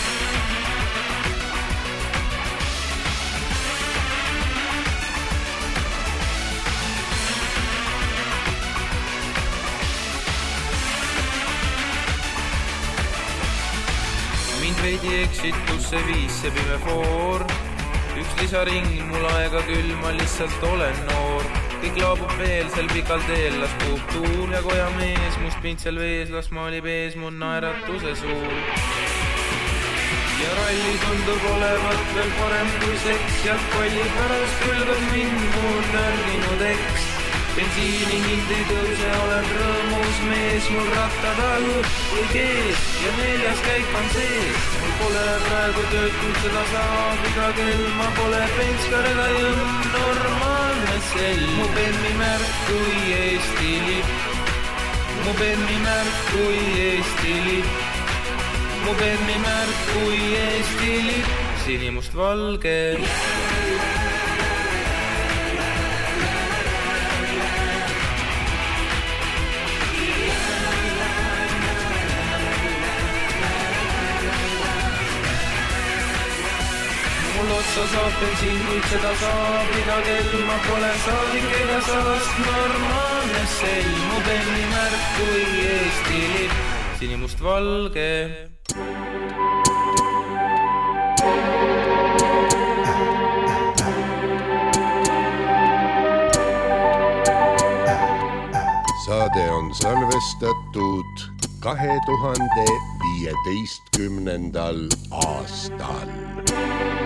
Mind veidi eksitusse viis see pime foor. Üks lisaring, mul aega küll, ma lihtsalt olen noor. Kõik laabub veel sel pikal teel, las puhub tuul ja koja mees. Must pintsel vees, las maalib ees mu naeratuse suul. Ja ralli tundub olevat veel parem kui seks. Jalgpalli pärast ülgas mind mu nördinud eks. Bensiini hind ei tõuse, olen rõõmus mees, mul rattad all. Kõik ees ja neljas käik on sees. Mul pole praegu tööd, kuid seda saab iga kell. Ma pole penskariga jõmm, normaalne sel. Mu bemmi märk kui Eesti lipp. Mu bemmi märk kui Eesti lipp. Mu bemmi märk kui Eesti lipp, sinimust valge. Mul otsa saab bensiin, kuid seda saab iga kell. Ma pole saadik ega saast, normaalne sel. Mu bemmi märk kui Eesti lipp, sinimustvalge. Saade on salvestatud kahe tuhande viieteistkümnendal aastal.